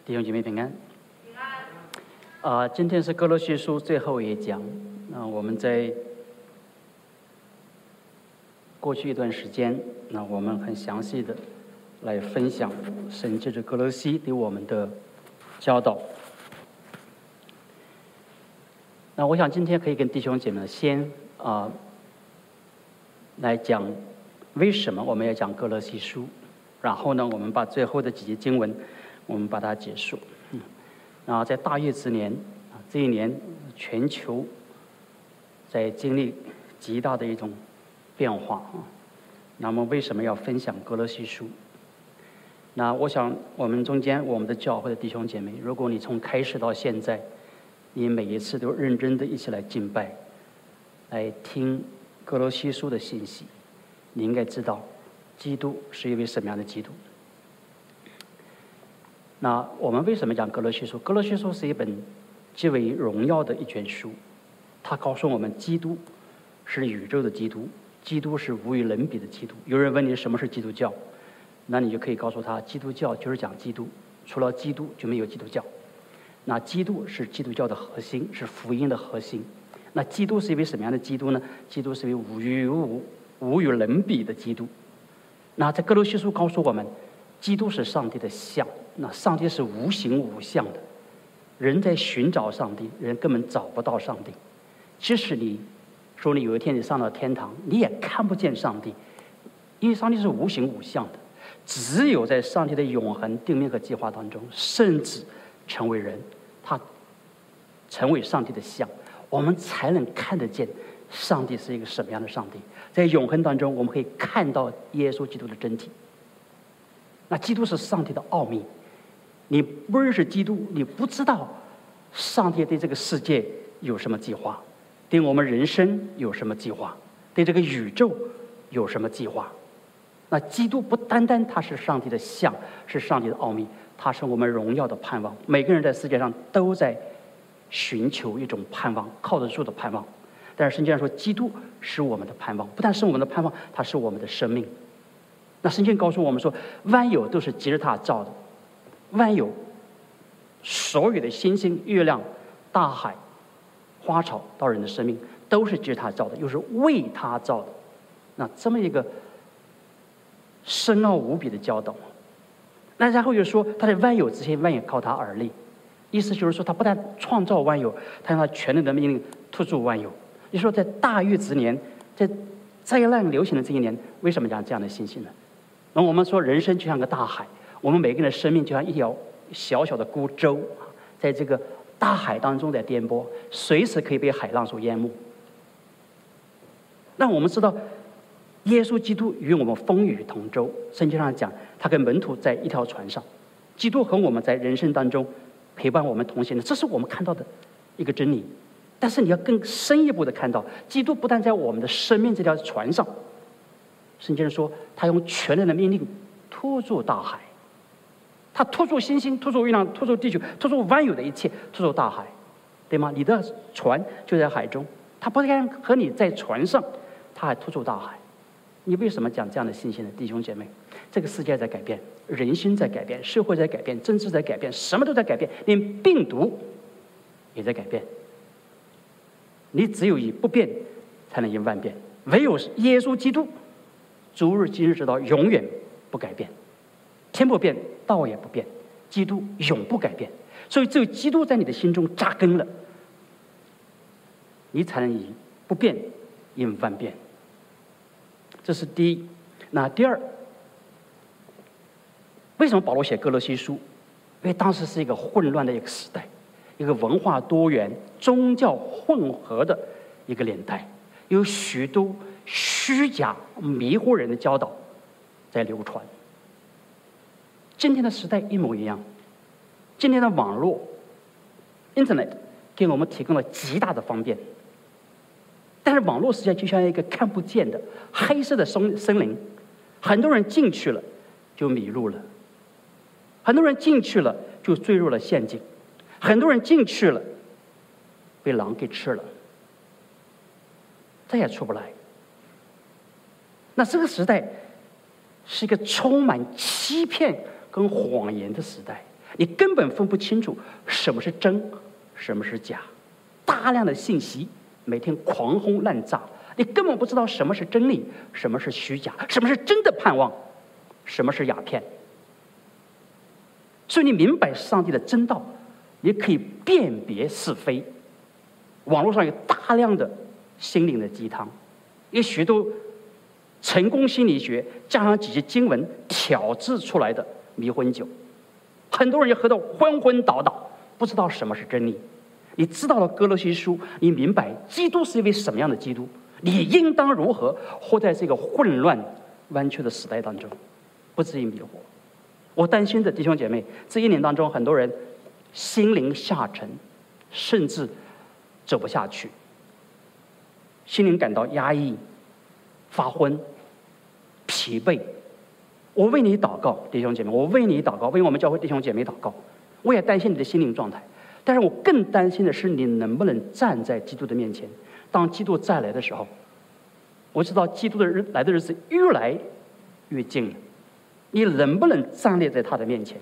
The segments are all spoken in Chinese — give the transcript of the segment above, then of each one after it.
弟兄姐妹平安。今天是歌罗西书最后一讲。我们在过去一段时间，我们很详细的来分享神借着歌罗西对我们的教导。那我想今天可以跟弟兄姐妹先来讲为什么我们要讲歌罗西书，然后呢，我们把最后的几节经文我们把它结束。然后在大月之年，这一年全球在经历极大的一种变化。那么为什么要分享歌罗西书？那我想我们中间我们的教会的弟兄姐妹，如果你从开始到现在，你每一次都认真的一起来敬拜，来听歌罗西书的信息，你应该知道基督是一位什么样的基督。那我们为什么讲歌罗西书？歌罗西书是一本极为荣耀的一卷书，它告诉我们基督是宇宙的基督，基督是无与伦比的基督。有人问你什么是基督教，那你就可以告诉他，基督教就是讲基督，除了基督就没有基督教。那基督是基督教的核心，是福音的核心。那基督是一位什么样的基督呢？基督是一位无与伦比的基督。那在歌罗西书告诉我们，基督是上帝的像，那上帝是无形无相的，人在寻找上帝，人根本找不到上帝。即使你说你有一天你上了天堂，你也看不见上帝，因为上帝是无形无相的。只有在上帝的永恒定命和计划当中，甚至成为人，他成为上帝的像，我们才能看得见上帝是一个什么样的上帝。在永恒当中，我们可以看到耶稣基督的真体。那基督是上帝的奥秘，你不认识基督，你不知道上帝对这个世界有什么计划，对我们人生有什么计划，对这个宇宙有什么计划。那基督不单单他是上帝的像，是上帝的奥秘，他是我们荣耀的盼望。每个人在世界上都在寻求一种盼望，靠得住的盼望。但是圣经上说，基督是我们的盼望，不但是我们的盼望，他是我们的生命。那圣经告诉我们说，万有都是藉着他造的，万有所有的星星、月亮、大海、花草到人的生命，都是藉着他造的，又是为他造的。那这么一个深奥无比的教导。那然后又说，他在万有之前，万有靠他而立，意思就是说，他不但创造万有，他用他全能的命令托住万有。你说在大月之年，在灾难流行的这一年，为什么讲这样的信息呢？那我们说人生就像个大海，我们每个人的生命就像一条小小的孤舟，在这个大海当中在颠簸，随时可以被海浪所淹没。那我们知道耶稣基督与我们风雨同舟，圣经上讲他跟门徒在一条船上，基督和我们在人生当中陪伴我们同行的，这是我们看到的一个真理。但是你要更深一步的看到，基督不但在我们的生命这条船上，圣经说他用全能的命令托住大海，他托住星星，托住月亮，托住地球，托住万有的一切，托住大海，对吗？你的船就在海中，他不但和你在船上，他还托住大海。你为什么讲这样的信息呢？弟兄姐妹，这个世界在改变，人心在改变，社会在改变，政治在改变，什么都在改变，连病毒也在改变。你只有以不变才能以万变，唯有耶稣基督昨日今日直到永远不改变，天不变道也不变，基督永不改变。所以只有基督在你的心中扎根了，你才能以不变应万变。这是第一。那第二，为什么保罗写歌罗西书？因为当时是一个混乱的一个时代，一个文化多元、宗教混合的一个年代，有许多虚假迷惑人的教导在流传。今天的时代一模一样，今天的网络 Internet 给我们提供了极大的方便，但是网络世界就像一个看不见的黑色的森林，很多人进去了就迷路了，很多人进去了就坠入了陷阱，很多人进去了被狼给吃了，再也出不来。那这个时代是一个充满欺骗跟谎言的时代， 你根本分不清楚什么是真，什么是假。大量的信息每天狂轰滥炸，你根本不知道什么是真理，什么是虚假，什么是真的盼望，什么是鸦片。所以你明白上帝的真道，你可以辨别是非。网络上有大量的心灵的鸡汤，有许多成功心理学加上几句经文调制出来的迷魂酒，很多人就喝得昏昏倒倒，不知道什么是真理。你知道了哥罗西书，你明白基督是一位什么样的基督，你应当如何活在这个混乱弯曲的时代当中，不至于迷惑。我担心的弟兄姐妹，这1年当中，很多人心灵下沉，甚至走不下去，心灵感到压抑、发昏、疲惫。我为你祷告，弟兄姐妹，我为你祷告，为我们教会弟兄姐妹祷告。我也担心你的心灵状态，但是我更担心的是你能不能站在基督的面前。当基督再来的时候，我知道基督的来的日子越来越近了，你能不能站立在他的面前？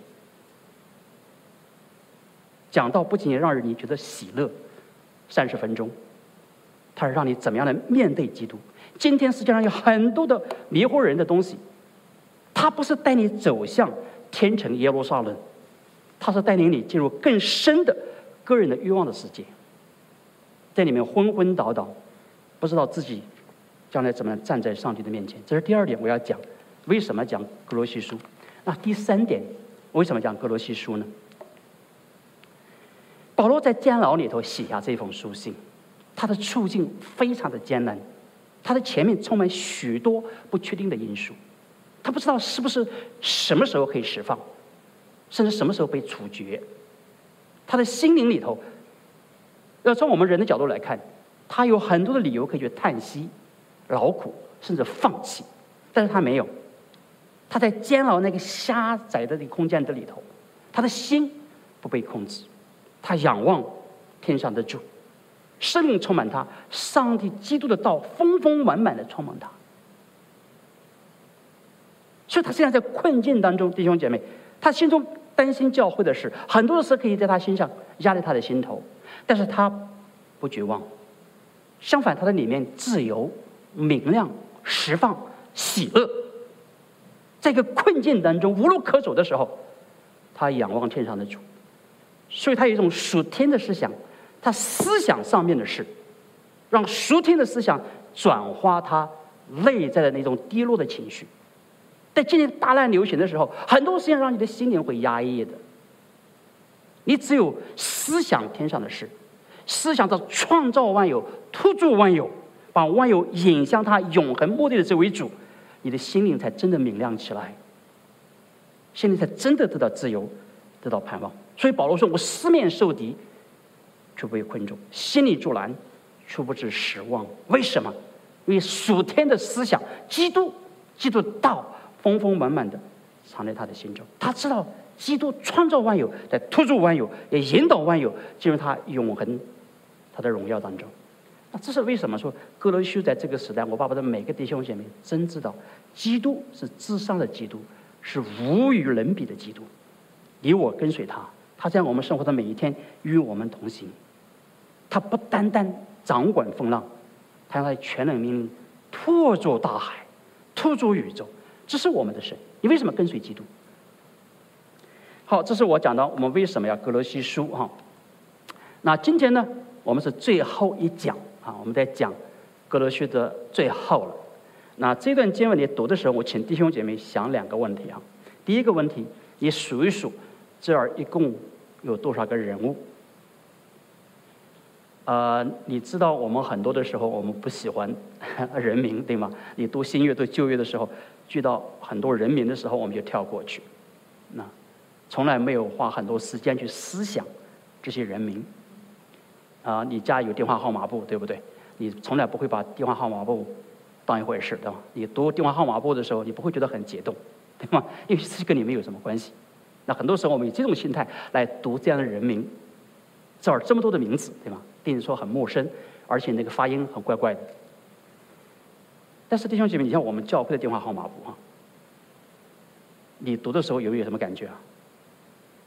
讲道不仅仅让你觉得喜乐30分钟，它是让你怎么样的面对基督。今天世界上有很多的迷惑人的东西，它不是带你走向天城耶路撒冷，它是带领你进入更深的个人的欲望的世界，在里面昏昏倒倒，不知道自己将来怎么样站在上帝的面前。这是第2点我要讲，为什么讲哥罗西书。那第3点，为什么讲哥罗西书呢？保罗在监牢里头写下这封书信，他的处境非常的艰难，他的前面充满许多不确定的因素，他不知道是不是什么时候可以释放，甚至什么时候被处决。他的心灵里头，要从我们人的角度来看，他有很多的理由可以去叹息、劳苦，甚至放弃，但是他没有。他在监牢那个狭窄的空间的里头，他的心不被控制，他仰望天上的主，生命充满他，上帝基督的道丰丰满满的充满他。所以他现在在困境当中，弟兄姐妹，他心中担心教会的事，很多的事可以在他心上压在他的心头，但是他不绝望，相反，他的里面自由、明亮、释放、喜乐。在一个困境当中无路可走的时候，他仰望天上的主，所以他有一种属天的思想，他思想上面的事，让属天的思想转化他内在的那种低落的情绪。在今年大难流行的时候，很多事情让你的心灵会压抑的。你只有思想天上的事，思想着创造万有、突住万有，把万有引向他永恒目的的这位主，你的心灵才真的明亮起来，心灵才真的得到自由，得到盼望。所以保罗说，我四面受敌，却不被困住，心里阻拦，却不致失望。为什么？因为属天的思想，基督的道丰丰满满的藏在他的心中。他知道基督创造万有，在突住万有，也引导万有进入他永恒他的荣耀当中。那这是为什么说哥罗西书在这个时代，我巴不得每个弟兄姐妹真知道，基督是至上的基督，是无与伦比的基督。你我跟随他，他在我们生活的每一天与我们同行。他不单单掌管风浪，他让他全能命令拓作大海，拓作宇宙。这是我们的神。你为什么跟随基督？好，这是我讲到我们为什么要哥罗西书哈。那今天呢，我们是最后一讲啊，我们在讲哥罗西的最后了。那这段经文你读的时候，我请弟兄姐妹想2个问题啊。第一个问题，你数一数这儿一共有多少个人物？你知道我们很多的时候我们不喜欢人名，对吗？你读新约读旧约的时候，遇到很多人名的时候，我们就跳过去，那从来没有花很多时间去思想这些人名。你家有电话号码簿，对不对？你从来不会把电话号码簿当一回事，对吧？你读电话号码簿的时候，你不会觉得很解冻，对吗？因为这跟你没有什么关系。那很多时候我们以这种心态来读这样的人名，这儿这么多的名字，对吗？令人说很陌生，而且那个发音很怪怪的。但是弟兄姐妹，你像我们教会的电话号码簿啊，你读的时候有没有什么感觉啊？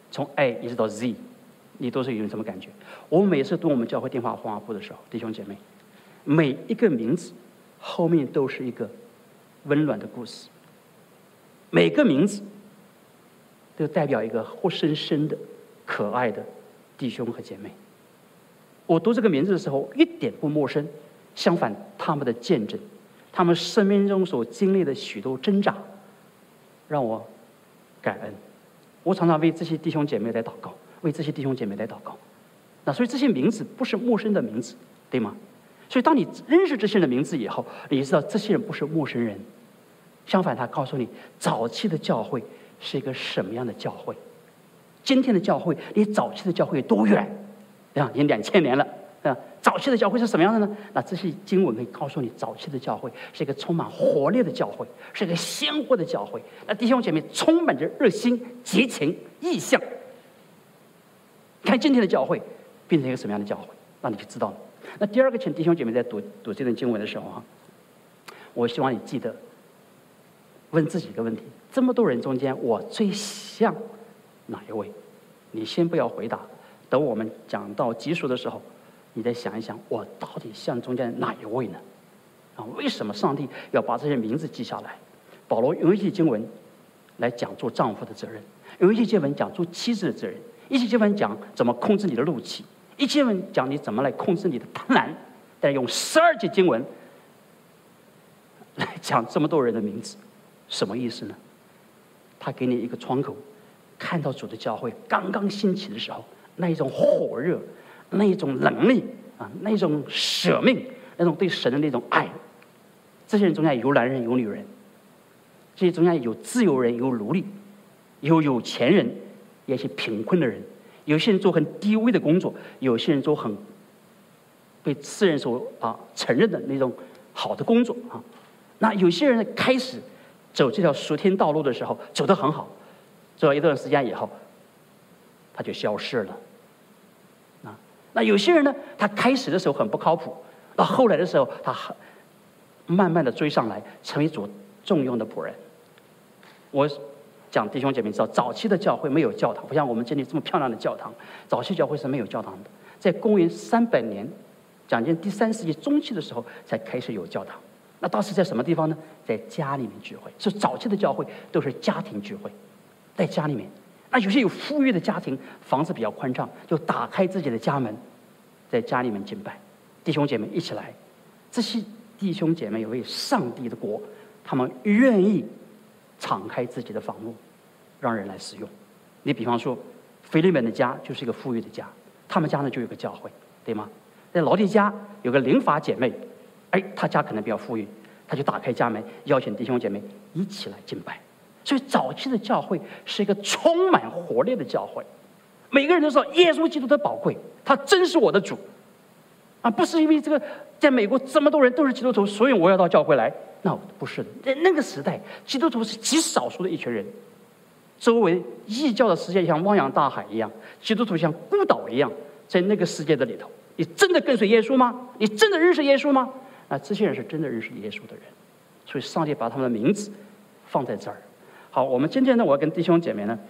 从 A 一直到 Z， 你都是有什么感觉？我每次读我们教会电话号码簿的时候，弟兄姐妹，每一个名字后面都是一个温暖的故事，每个名字都代表一个活生生的、可爱的弟兄和姐妹。我读这个名字的时候一点不陌生，相反，他们的见证，他们生命中所经历的许多挣扎，让我感恩。我常常为这些弟兄姐妹来祷告，为这些弟兄姐妹来祷告。那所以这些名字不是陌生的名字，对吗？所以当你认识这些人的名字以后，你知道这些人不是陌生人。相反，他告诉你早期的教会是一个什么样的教会。今天的教会离早期的教会有多远？对吧？已经2000年了，对吧？早期的教会是什么样的呢？那这些经文可以告诉你，早期的教会是一个充满活力的教会，是一个鲜活的教会。那弟兄姐妹充满着热心、激情、意向。看今天的教会变成一个什么样的教会，那你就知道了。那第二个，请弟兄姐妹在读这段经文的时候啊，我希望你记得问自己一个问题：这么多人中间，我最像哪一位？你先不要回答，等我们讲到集数的时候，你再想一想，我到底像中间哪一位呢？啊，为什么上帝要把这些名字记下来？保罗用一些经文来讲做丈夫的责任，用一些经文讲做妻子的责任，一些经文讲怎么控制你的怒气，一些经文讲你怎么来控制你的贪婪，但用12节经文来讲这么多人的名字，什么意思呢？他给你一个窗口，看到主的教会刚刚兴起的时候，那一种火热，那一种能力啊，那一种舍命，那种对神的那种爱。这些人中间有男人有女人，这些中间有自由人有奴隶，有钱人，也是贫困的人。有些人做很低微的工作，有些人做很被世人所承认的那种好的工作啊。那有些人开始走这条属天道路的时候，走得很好，走了一段时间以后，他就消失了。那有些人呢，他开始的时候很不靠谱，到后来的时候，他慢慢的追上来，成为主重用的仆人。我讲弟兄姐妹知道，早期的教会没有教堂，不像我们今天这么漂亮的教堂。早期教会是没有教堂的，在公元300年，讲进第3世纪中期的时候，才开始有教堂。那当时在什么地方呢？在家里面聚会。所以早期的教会都是家庭聚会，在家里面。那有些有富裕的家庭，房子比较宽敞，就打开自己的家门，在家里面敬拜。弟兄姐妹一起来，这些弟兄姐妹为上帝的国，他们愿意敞开自己的房屋，让人来使用。你比方说，腓利门的家就是一个富裕的家，他们家呢就有个教会，对吗？在老底家有个灵法姐妹，他家可能比较富裕，他就打开家门，邀请弟兄姐妹一起来敬拜。所以早期的教会是一个充满活力的教会，每个人都知道耶稣基督的宝贵，他真是我的主啊！不是因为这个在美国这么多人都是基督徒，所以我要到教会来。那不是的，在那个时代，基督徒是极少数的一群人，周围异教的世界像汪洋大海一样，基督徒像孤岛一样，在那个世界的里头，你真的跟随耶稣吗？你真的认识耶稣吗？那这些人是真的认识耶稣的人，所以上帝把他们的名字放在这儿。好，我们今天呢，我要跟弟兄姐妹呢，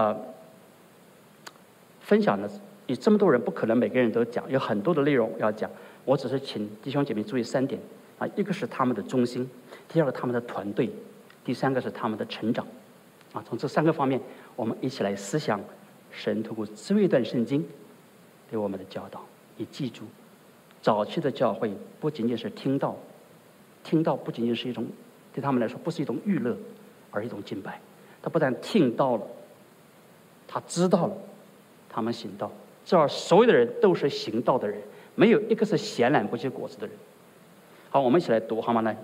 分享的，你这么多人不可能每个人都讲，有很多的内容要讲。我只是请弟兄姐妹注意3点啊，一个是他们的忠心，第二个他们的团队，第三个是他们的成长啊。从这3个方面，我们一起来思想神透过这一段圣经对我们的教导。你记住，早期的教会不仅仅是听到不仅仅是一种对他们来说不是一种娱乐，而一种敬拜。他不但听到了，他知道了，他们行道。这儿所有的人都是行道的人，没有一个是闲懒不结果子的人。好，我们一起来读好吗？来，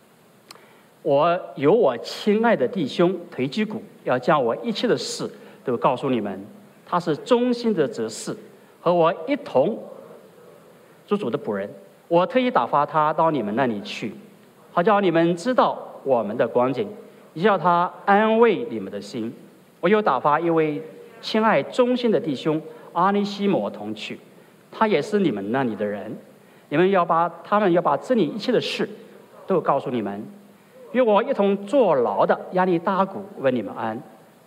我亲爱的弟兄推基古，要将我一切的事都告诉你们。他是忠心的执事，和我一同做主的仆人。我特意打发他到你们那里去，好叫你们知道我们的光景，也叫他安慰你们的心。我又打发一位亲爱忠心的弟兄阿尼西摩同去，他也是你们那里的人。他们要把这里一切的事都告诉你们。与我一同坐牢的亚利大古问你们安。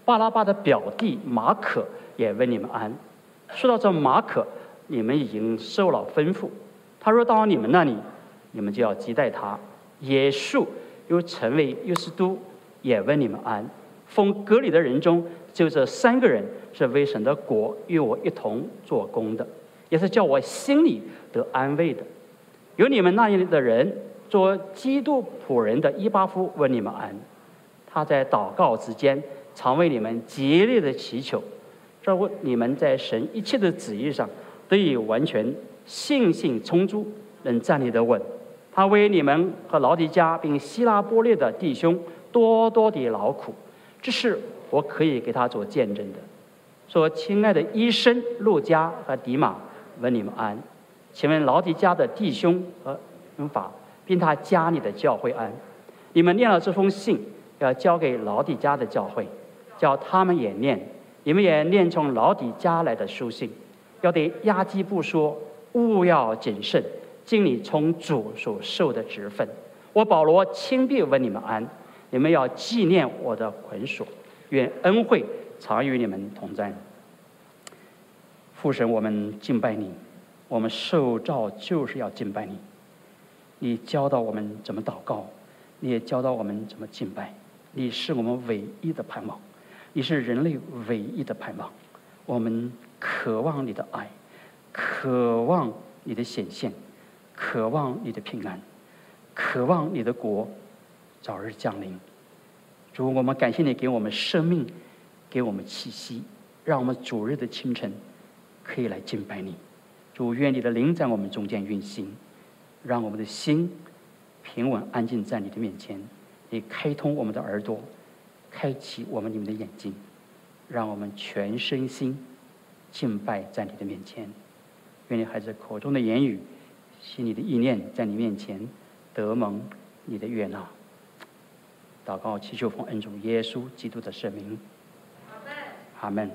巴拉巴的表弟马可也问你们安。说到这马可，你们已经受了吩咐，他若到你们那里，你们就要接待他。耶稣又成为约斯都，也问你们安。奉隔离的人中，就这3个人是为神的国与我一同做工的，也是叫我心里得安慰的。有你们那里的人做基督仆人的以巴弗问你们安。他在祷告之间常为你们竭力的祈求，让你们在神一切的旨意上得以完全，信心充足，能站立得稳。他为你们和老底嘉并希拉波列的弟兄多多的劳苦，这是我可以给他做见证的。说亲爱的医生路加和迪马问你们安。请问老底嘉的弟兄和用法，并他家里的教会安。你们念了这封信，要交给老底嘉的教会，叫他们也念。你们也念从老底嘉来的书信，要对亚基布说，务要谨慎，尽你从主所受的职分。我保罗亲笔问你们安。你们要纪念我的捆锁，愿恩惠常与你们同在。父神，我们敬拜你，我们受召就是要敬拜你。你教导我们怎么祷告，你也教导我们怎么敬拜。你是我们唯一的盼望，你是人类唯一的盼望。我们渴望你的爱，渴望你的显现，渴望你的平安，渴望你的国早日降临。主，我们感谢你给我们生命，给我们气息，让我们主日的清晨可以来敬拜你。主，愿你的灵在我们中间运行，让我们的心平稳安静在你的面前。你开通我们的耳朵，开启我们你们的眼睛，让我们全身心敬拜在你的面前。愿你孩子口中的言语，心里的意念，在你面前得蒙你的悦纳。祷告祈求奉恩主耶稣基督的圣名，阿门。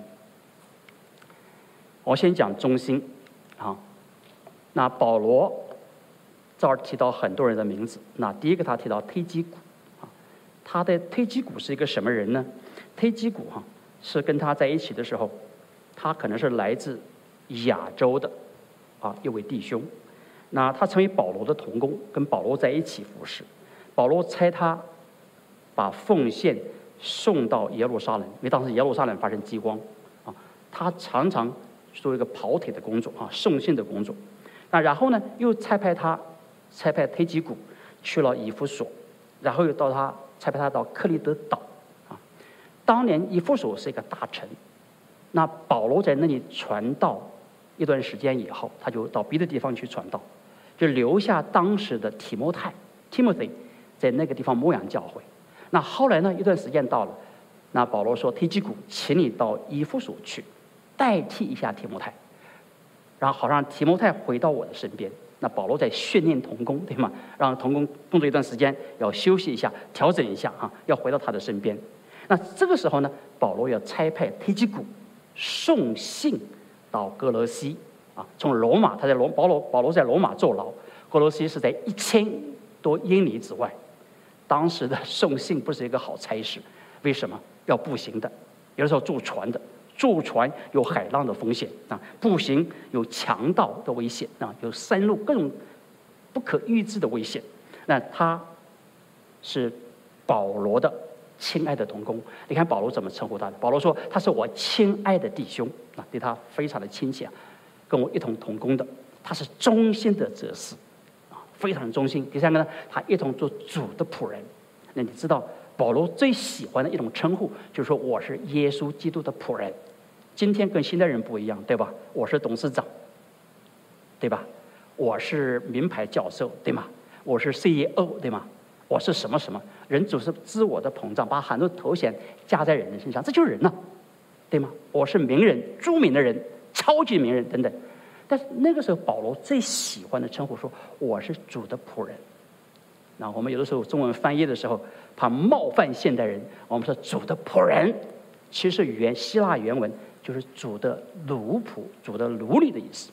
我先讲中心啊。那保罗这儿提到很多人的名字。那第一个他提到推基古啊，他的推基古是一个什么人呢？推基古是跟他在一起的时候，他可能是来自亚洲的一位弟兄。那他成为保罗的同工，跟保罗在一起服侍。保罗差他把奉献送到耶路撒冷，因为当时耶路撒冷发生饥荒他常常做一个跑腿的工作送信的工作。那然后呢，又差派推基古去了以弗所，然后又差派他到克利德岛当年以弗所是一个大城，那保罗在那里传道一段时间以后，他就到别的地方去传道，就留下当时的提摩太 Timothy 在那个地方牧养教会。那后来呢，一段时间到了，那保罗说：“推基古，请你到以弗所去，代替一下提摩太，然后好让提摩太回到我的身边。”那保罗在训练同工，对吗？让同工工作一段时间，要休息一下，调整一下要回到他的身边。那这个时候呢，保罗要差派推基古送信到哥罗西从罗马，保罗在罗马坐牢，哥罗西是在1000多英里之外。当时的送信不是一个好差事，为什么？要步行的，有的时候坐船的，坐船有海浪的风险步行有强盗的危险有山路各种不可预知的危险。那他是保罗的亲爱的同工。你看保罗怎么称呼他的？保罗说他是我亲爱的弟兄对他非常的亲切跟我一同同工的。他是忠心的哲士非常忠心。第三个呢，他一同做主的仆人。那你知道保罗最喜欢的一种称呼，就是说我是耶稣基督的仆人。今天跟现代人不一样，对吧？我是董事长，对吧？我是名牌教授，对吗？我是 CEO， 对吗？我是什么什么？人总是自我的膨胀，把很多头衔加在人的身上，这就是人了对吗？我是名人，著名的人，超级名人等等。但是那个时候保罗最喜欢的称呼说我是主的仆人。那我们有的时候中文翻译的时候怕冒犯现代人，我们说主的仆人，其实希腊原文就是主的奴仆，主的奴隶的意思。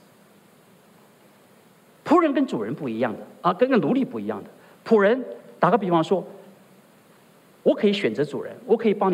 仆人跟主人不一样的跟奴隶不一样的。仆人打个比方说，我可以选择主人，我可以帮你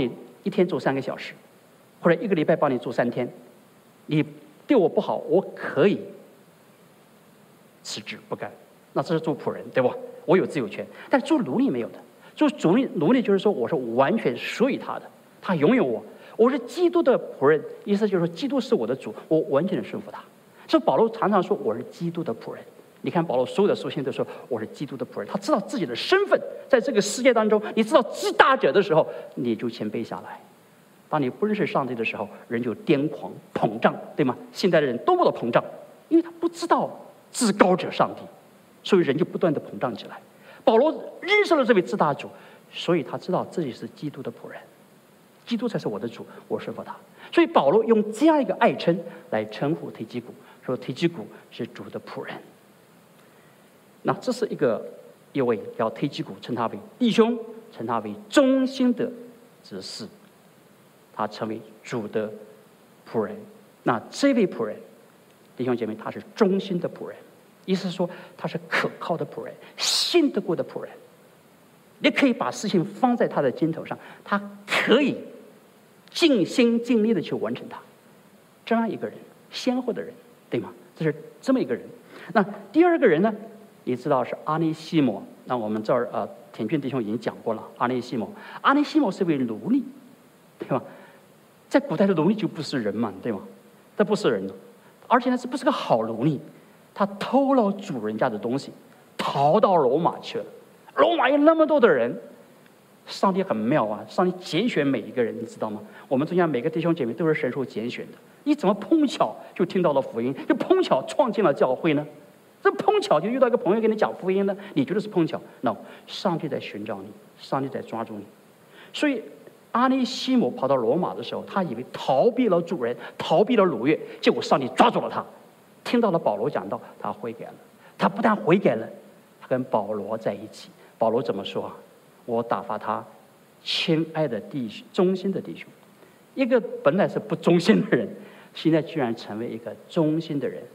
一天做3个小时，或者1个礼拜帮你做3天，你对我不好，我可以辞职不干。那这是做仆人，对吧？我有自由权。但是做奴隶没有的。做奴隶就是说，我是完全属于他的，他拥有我。我是基督的仆人，意思就是说，基督是我的主，我完全的顺服他。所以保罗常常说我是基督的仆人。你看保罗所有的书信都说我是基督的仆人，他知道自己的身份，在这个世界当中，你知道极大者的时候，你就谦卑下来。当你不认识上帝的时候，人就癫狂膨胀，对吗？现代的人多么的膨胀，因为他不知道至高者上帝，所以人就不断的膨胀起来。保罗认识了这位至大主，所以他知道自己是基督的仆人，基督才是我的主，我顺服他。所以保罗用这样一个爱称来称呼提基古，说提基古是主的仆人。那这是一位要提基古称他为弟兄，称他为忠心的执事，他成为主的仆人。那这位仆人，弟兄姐妹，他是忠心的仆人，意思是说他是可靠的仆人，信得过的仆人。你可以把事情放在他的肩头上，他可以尽心尽力的去完成它。这样一个人，先后的人，对吗？这是这么一个人。那第二个人呢？你知道是阿尼西摩。那我们这儿田俊弟兄已经讲过了，阿尼西摩。阿尼西摩是位奴隶，对吧？在古代的奴隶就不是人嘛，对吗？这不是人，而且呢，这不是个好奴隶，他偷了主人家的东西，逃到罗马去了。罗马有那么多的人，上帝很妙啊！上帝拣选每一个人，你知道吗？我们中间每个弟兄姐妹都是神所拣选的。你怎么碰巧就听到了福音，就碰巧创进了教会呢？这碰巧就遇到一个朋友给你讲福音呢？你觉得是碰巧 ？No， 上帝在寻找你，上帝在抓住你。所以阿尼西摩跑到罗马的时候，他以为逃避了主人，逃避了掳掠，结果上帝抓住了他。听到了保罗讲道，他悔改了。他不但悔改了，他跟保罗在一起。保罗怎么说啊？我打发他，亲爱的弟兄，忠心的弟兄。一个本来是不忠心的人，现在居然成为一个忠心的人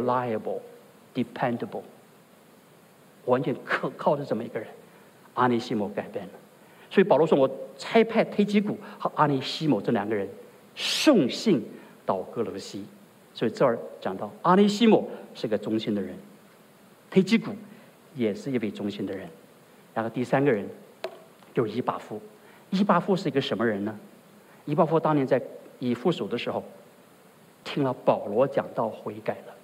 ，reliable、dependable， 完全可靠的这么一个人。阿尼西摩改变了，所以保罗说：“我差派提基古和阿尼西摩这2个人送信到哥罗西。”所以这儿讲到阿尼西摩是个忠心的人，提基古也是一位忠心的人。然后第3个人就是以巴弗。以巴弗是一个什么人呢？以巴弗当年在以弗所的时候，听了保罗讲道悔改了。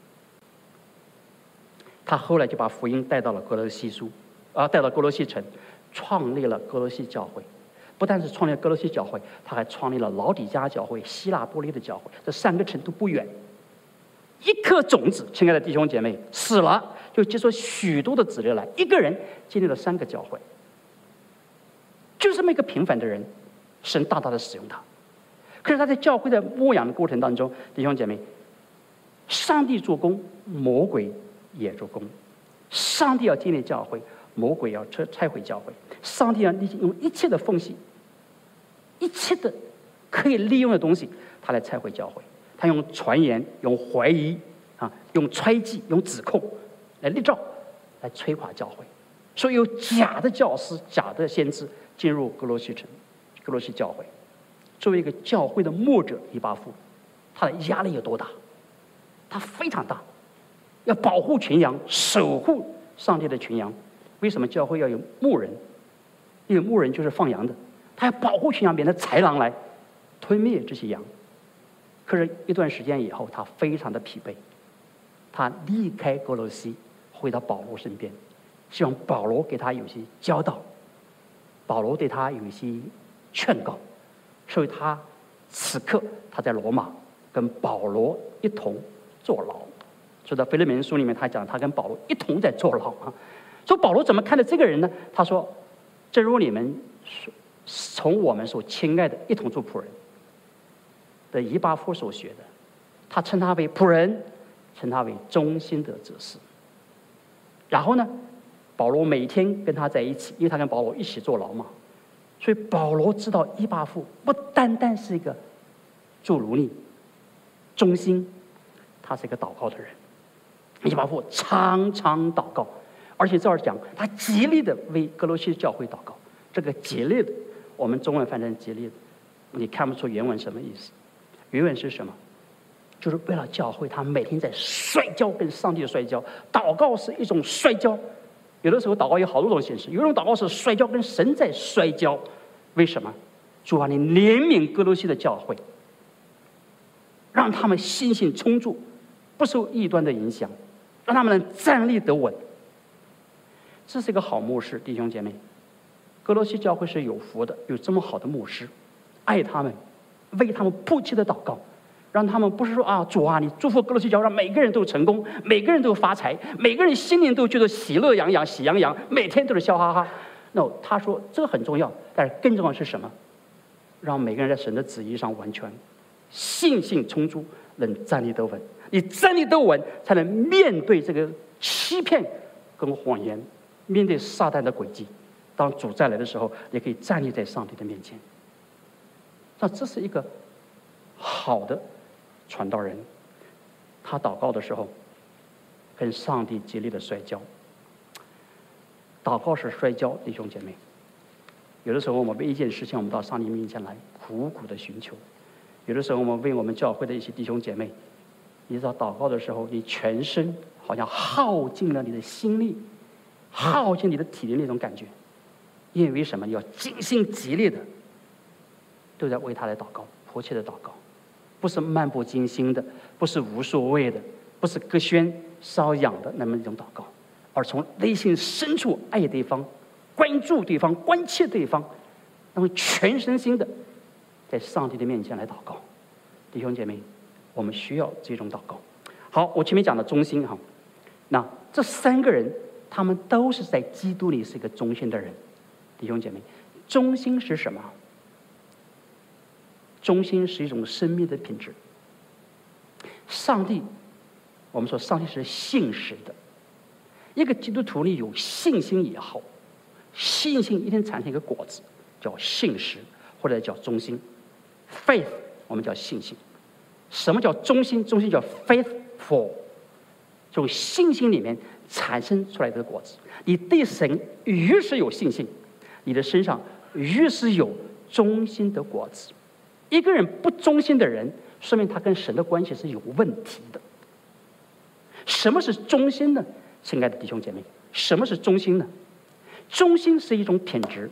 他后来就把福音带到了哥罗西带到哥罗西城，创立了哥罗西教会。不但是创立了哥罗西教会，他还创立了老底嘉教会、希腊波利的教会。这3个城都不远。一颗种子，亲爱的弟兄姐妹，死了就结出许多的子粒来。一个人建立了3个教会，就这么一个平凡的人，神大大的使用他。可是他在教会的牧养的过程当中，弟兄姐妹，上帝做工，魔鬼也做工。上帝要建立教会，魔鬼要拆毁教会。上帝要用一切的缝隙，一切的可以利用的东西，他来拆毁教会。他用传言、用怀疑用揣忌、用指控来立照，来摧垮教会。所以有假的教师、假的先知进入哥罗西城、哥罗西教会。作为一个教会的牧者，以巴弗，他的压力有多大？他非常大，要保护群羊，守护上帝的群羊。为什么教会要有牧人？因为牧人就是放羊的，他要保护群羊，免得豺狼来吞灭这些羊。可是，一段时间以后，他非常的疲惫，他离开哥罗西，回到保罗身边，希望保罗给他有些教导，保罗对他有一些劝告。所以他此刻他在罗马跟保罗一同坐牢。所以在腓立门书里面，他讲他跟保罗一同在坐牢啊。说保罗怎么看待这个人呢？他说：“正如你们从我们所亲爱的一同做仆人的以巴弗所学的，他称他为仆人，称他为忠心的执事。然后呢，保罗每天跟他在一起，因为他跟保罗一起坐牢嘛。所以保罗知道以巴弗不单单是一个做奴隶、忠心，他是一个祷告的人。以巴弗常常祷告，而且这儿讲他极力的为哥罗西教会祷告。这个极力的，我们中文翻成极力的， 你看不出原文什么意思。原文是什么？就是为了教会，他每天在摔跤，跟上帝的摔跤。祷告是一种摔跤，有的时候祷告有好多种形式，有一种祷告是摔跤，跟神在摔跤。为什么？主啊，你怜悯哥罗西的教会，让他们心性充足，不受异端的影响，让他们能站立得稳。这是一个好牧师，弟兄姐妹。哥罗西教会是有福的，有这么好的牧师，爱他们，为他们迫切的祷告，让他们不是说啊，主啊，你祝福哥罗西教会，让每个人都成功，每个人都发财，每个人心灵都觉得喜乐洋洋、喜洋洋，每天都是笑哈哈。No， 他说这个很重要，但是更重要的是什么？让每个人在神的旨意上完全信心充足，能站立得稳。你站立得稳，才能面对这个欺骗跟谎言，面对撒旦的诡计。当主再来的时候，也可以站立在上帝的面前。那这是一个好的传道人，他祷告的时候跟上帝极力的摔跤。祷告是摔跤，弟兄姐妹。有的时候我们为一件事情，我们到上帝面前来苦苦的寻求；有的时候我们为我们教会的一些弟兄姐妹，你在祷告的时候，你全身好像耗尽了你的心力，耗尽你的体力那种感觉。因为什么？你要尽心竭力的，都在为他来祷告，迫切的祷告，不是漫不经心的，不是无所谓的，不是隔靴搔痒的那么一种祷告，而从内心深处爱对方，关注对方，关切对方，那么全身心的在上帝的面前来祷告。弟兄姐妹，我们需要这种祷告。好，我前面讲的忠心哈，那这三个人他们都是在基督里是一个忠心的人。弟兄姐妹，忠心是什么？忠心是一种生命的品质。上帝，我们说上帝是信实的。一个基督徒里有信心也好，信心一定产生一个果子，叫信实，或者叫忠心。faith 我们叫信心。什么叫忠心？忠心叫 faithful， 从信心里面产生出来的果子。你对神越是有信心，你的身上越是有忠心的果子。一个人不忠心的人，说明他跟神的关系是有问题的。什么是忠心呢？亲爱的弟兄姐妹，什么是忠心呢？忠心是一种品质。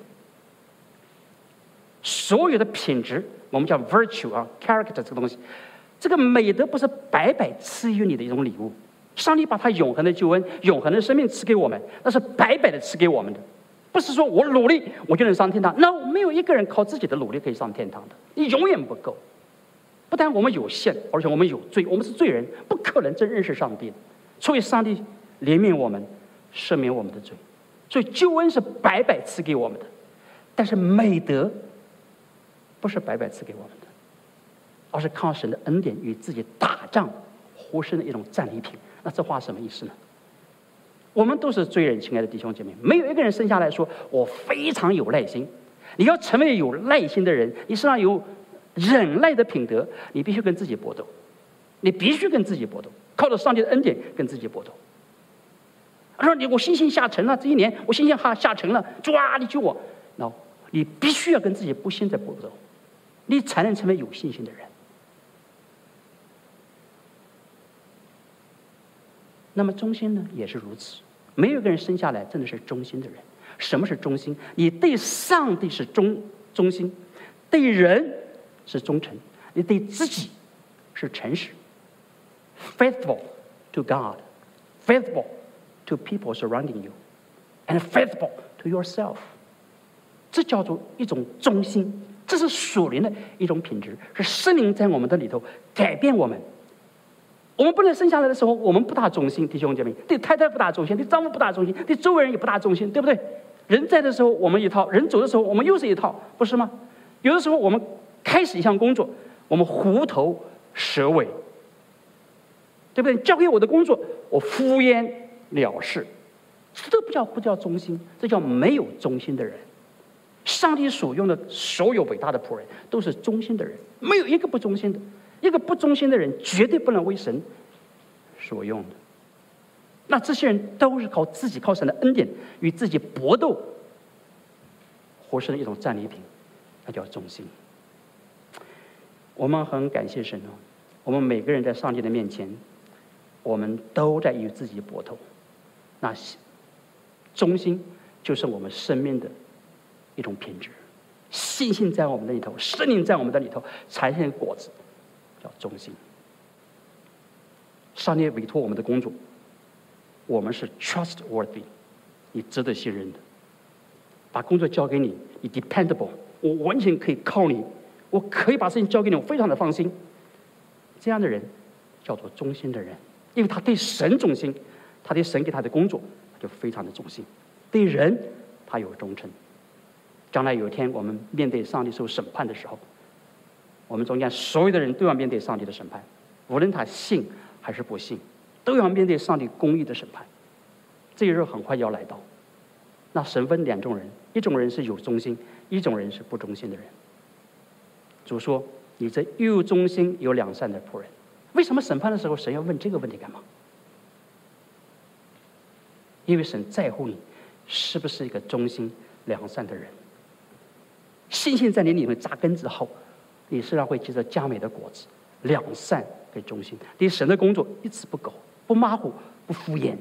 所有的品质，我们叫 virtue 啊 ，character 这个东西，这个美德不是白白赐予你的一种礼物。上帝把他永恒的救恩、永恒的生命赐给我们，那是白白的赐给我们的。不是说我努力我就能上天堂 ，no， 没有一个人靠自己的努力可以上天堂的，你永远不够。不但我们有限，而且我们有罪，我们是罪人，不可能真认识上帝的。所以上帝怜悯我们，赦免我们的罪。所以救恩是白白赐给我们的，但是美德不是白白赐给我们的，而是靠神的恩典与自己打仗活生的一种战利品。那这话什么意思呢？我们都是罪人，亲爱的弟兄姐妹，没有一个人生下来说我非常有耐心。你要成为有耐心的人，你身上有忍耐的品德，你必须跟自己搏斗，你必须跟自己搏斗，靠着上帝的恩典跟自己搏斗。他说我信心下沉了，这一年我信心下沉了，主啊，你救我！ no， 你必须要跟自己不信在搏斗，你才能成为有信心的人。那么忠心呢，也是如此。没有一个人生下来真的是忠心的人。什么是忠心？你对上帝是忠心，对人是忠诚，你对自己是诚实。Faithful to God, faithful to people surrounding you, and faithful to yourself。这叫做一种忠心，这是属灵的一种品质，是圣灵在我们的里头改变我们。我们不能生下来的时候，我们不大忠心，弟兄姐妹，对太太不大忠心，对丈夫不大忠心，对周围人也不大忠心，对不对？人在的时候我们一套，人走的时候我们又是一套，不是吗？有的时候我们开始一项工作，我们虎头蛇尾，对不对？交给我的工作，我敷衍了事，这不叫忠心，这叫没有忠心的人。上帝所用的所有伟大的仆人都是忠心的人，没有一个不忠心的。一个不忠心的人绝对不能为神所用的。那这些人都是靠自己，靠神的恩典与自己搏斗，活生的一种战利品，那叫忠心。 我们很感谢神哦，我们每个人在上帝的面前，我们都在与自己搏斗。那忠心就是我们生命的一种品质，信心在我们的里头，圣灵在我们的里头产生果子，叫忠心。上帝委托我们的工作，我们是 trustworthy， 你值得信任的。把工作交给你，你 dependable， 我完全可以靠你，我可以把事情交给你，我非常的放心。这样的人叫做忠心的人，因为他对神忠心，他对神给他的工作就非常的忠心，对人他有忠诚。将来有一天我们面对上帝受审判的时候，我们中间所有的人都要面对上帝的审判，无论他信还是不信，都要面对上帝公义的审判。这一日很快要来到。那神分两种人，一种人是有忠心，一种人是不忠心的人。主说：“你这又忠心又良善的仆人。”为什么审判的时候神要问这个问题干嘛？因为神在乎你是不是一个忠心良善的人。信心在你里面扎根之后，你实际上会结着佳美的果子，良善跟忠心，对神的工作一丝不苟，不马虎，不敷衍，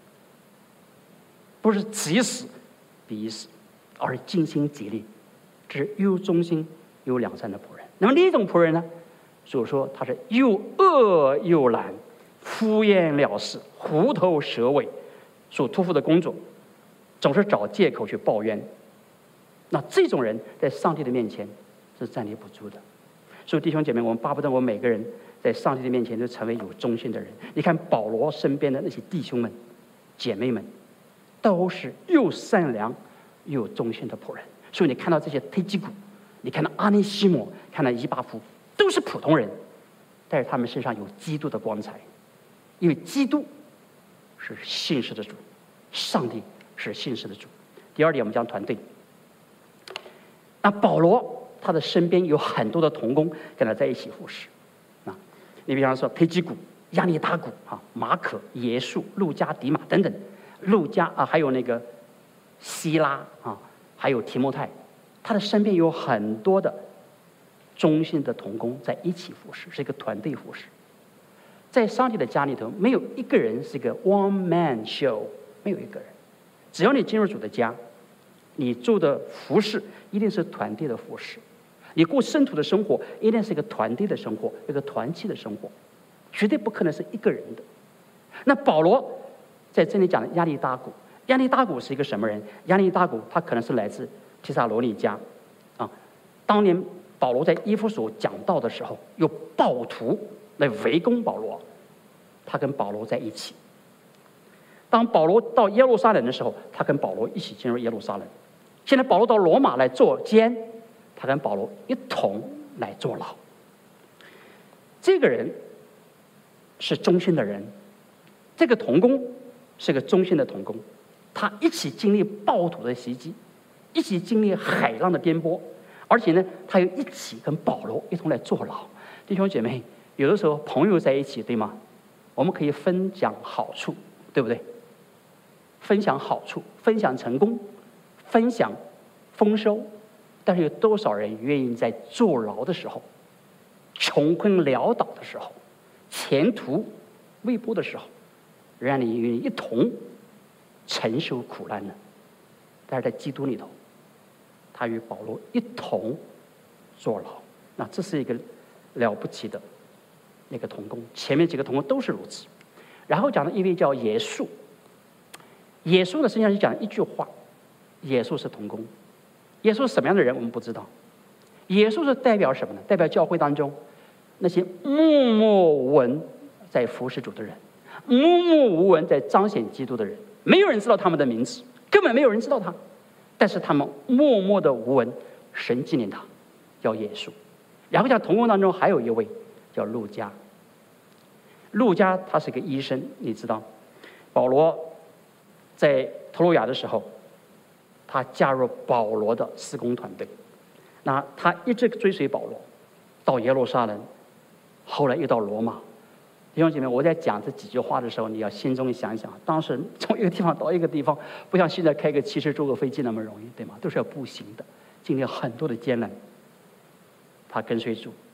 不是此一时彼一时，而是尽心竭力，这是又忠心又良善的仆人。那么另一种仆人呢？所以说他是又恶又懒，敷衍了事，虎头蛇尾，所托付的工作总是找借口去抱怨。那这种人在上帝的面前是站立不住的。所以弟兄姐妹，我们巴不得我们每个人在上帝的面前都成为有忠心的人。你看保罗身边的那些弟兄们姐妹们，都是又善良又有忠心的仆人。所以你看到这些推基古，你看到阿内西摩，看到以巴弗，都是普通人，但是他们身上有基督的光彩，因为基督是信实的主，上帝是信实的主。第二点，我们讲团队。那保罗他的身边有很多的同工跟他在一起服侍啊，你比方说推基古、亚历达古啊、马可、耶稣、路加、迪马等等，路加啊，还有那个希拉啊，还有提摩太，他的身边有很多的忠心的同工在一起服侍，是一个团队服侍。在上帝的家里头，没有一个人是一个 one man show， 没有一个人。只要你进入主的家，你做的服侍一定是团队的服侍，你过圣徒的生活一定是一个团队的生活，一个团契的生活，绝对不可能是一个人的。那保罗在这里讲的亚历达古，亚历达古是一个什么人？亚历达古他可能是来自提撒罗尼迦啊。当年保罗在以弗所讲道的时候，有暴徒来围攻保罗，他跟保罗在一起。当保罗到耶路撒冷的时候，他跟保罗一起进入耶路撒冷。现在保罗到罗马来坐监，他跟保罗一同来坐牢。这个人是忠心的人，这个同工是个忠心的同工，他一起经历暴徒的袭击，一起经历海浪的颠簸，而且呢，他又一起跟保罗一同来坐牢。弟兄姐妹，有的时候朋友在一起，对吗？我们可以分享好处，对不对？分享好处，分享成功，分享丰收，但是有多少人愿意在坐牢的时候、穷困潦倒的时候、前途未卜的时候，让你愿意一同承受苦难呢？但是在基督里头，他与保罗一同坐牢，那这是一个了不起的那个同工。前面几个同工都是如此。然后讲的一位叫耶稣，耶稣的身上就讲一句话：耶稣是同工。耶稣是什么样的人我们不知道，耶稣是代表什么呢？代表教会当中那些默默无闻在服侍主的人，默默无闻在彰显基督的人。没有人知道他们的名字，根本没有人知道他，但是他们默默的无闻，神纪念他，叫耶稣。然后讲同工当中还有一位叫路加，路加他是个医生，你知道保罗在特洛亚的时候，他加入保罗的施工团队，那他一直追随保罗到耶路撒冷，后来又到罗马。弟兄姐妹，我在讲这几句话的时候，你要心中想想，当时从一个地方到一个地方，不像现在开个汽车坐个飞机那么容易，对吗？都是要步行的，经历很多的艰难。他跟随主，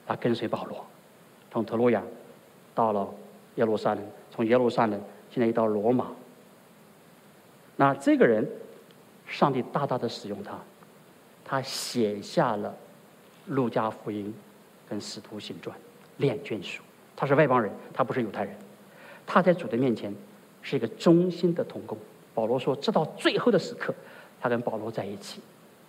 他跟随保罗，从特洛亚到了耶路撒冷，从耶路撒冷现在又到罗马。那这个人，上帝大大的使用他，他写下了路加福音跟使徒行传2卷书。他是外邦人，他不是犹太人，他在主的面前是一个忠心的同工。保罗说，直到最后的时刻，他跟保罗在一起。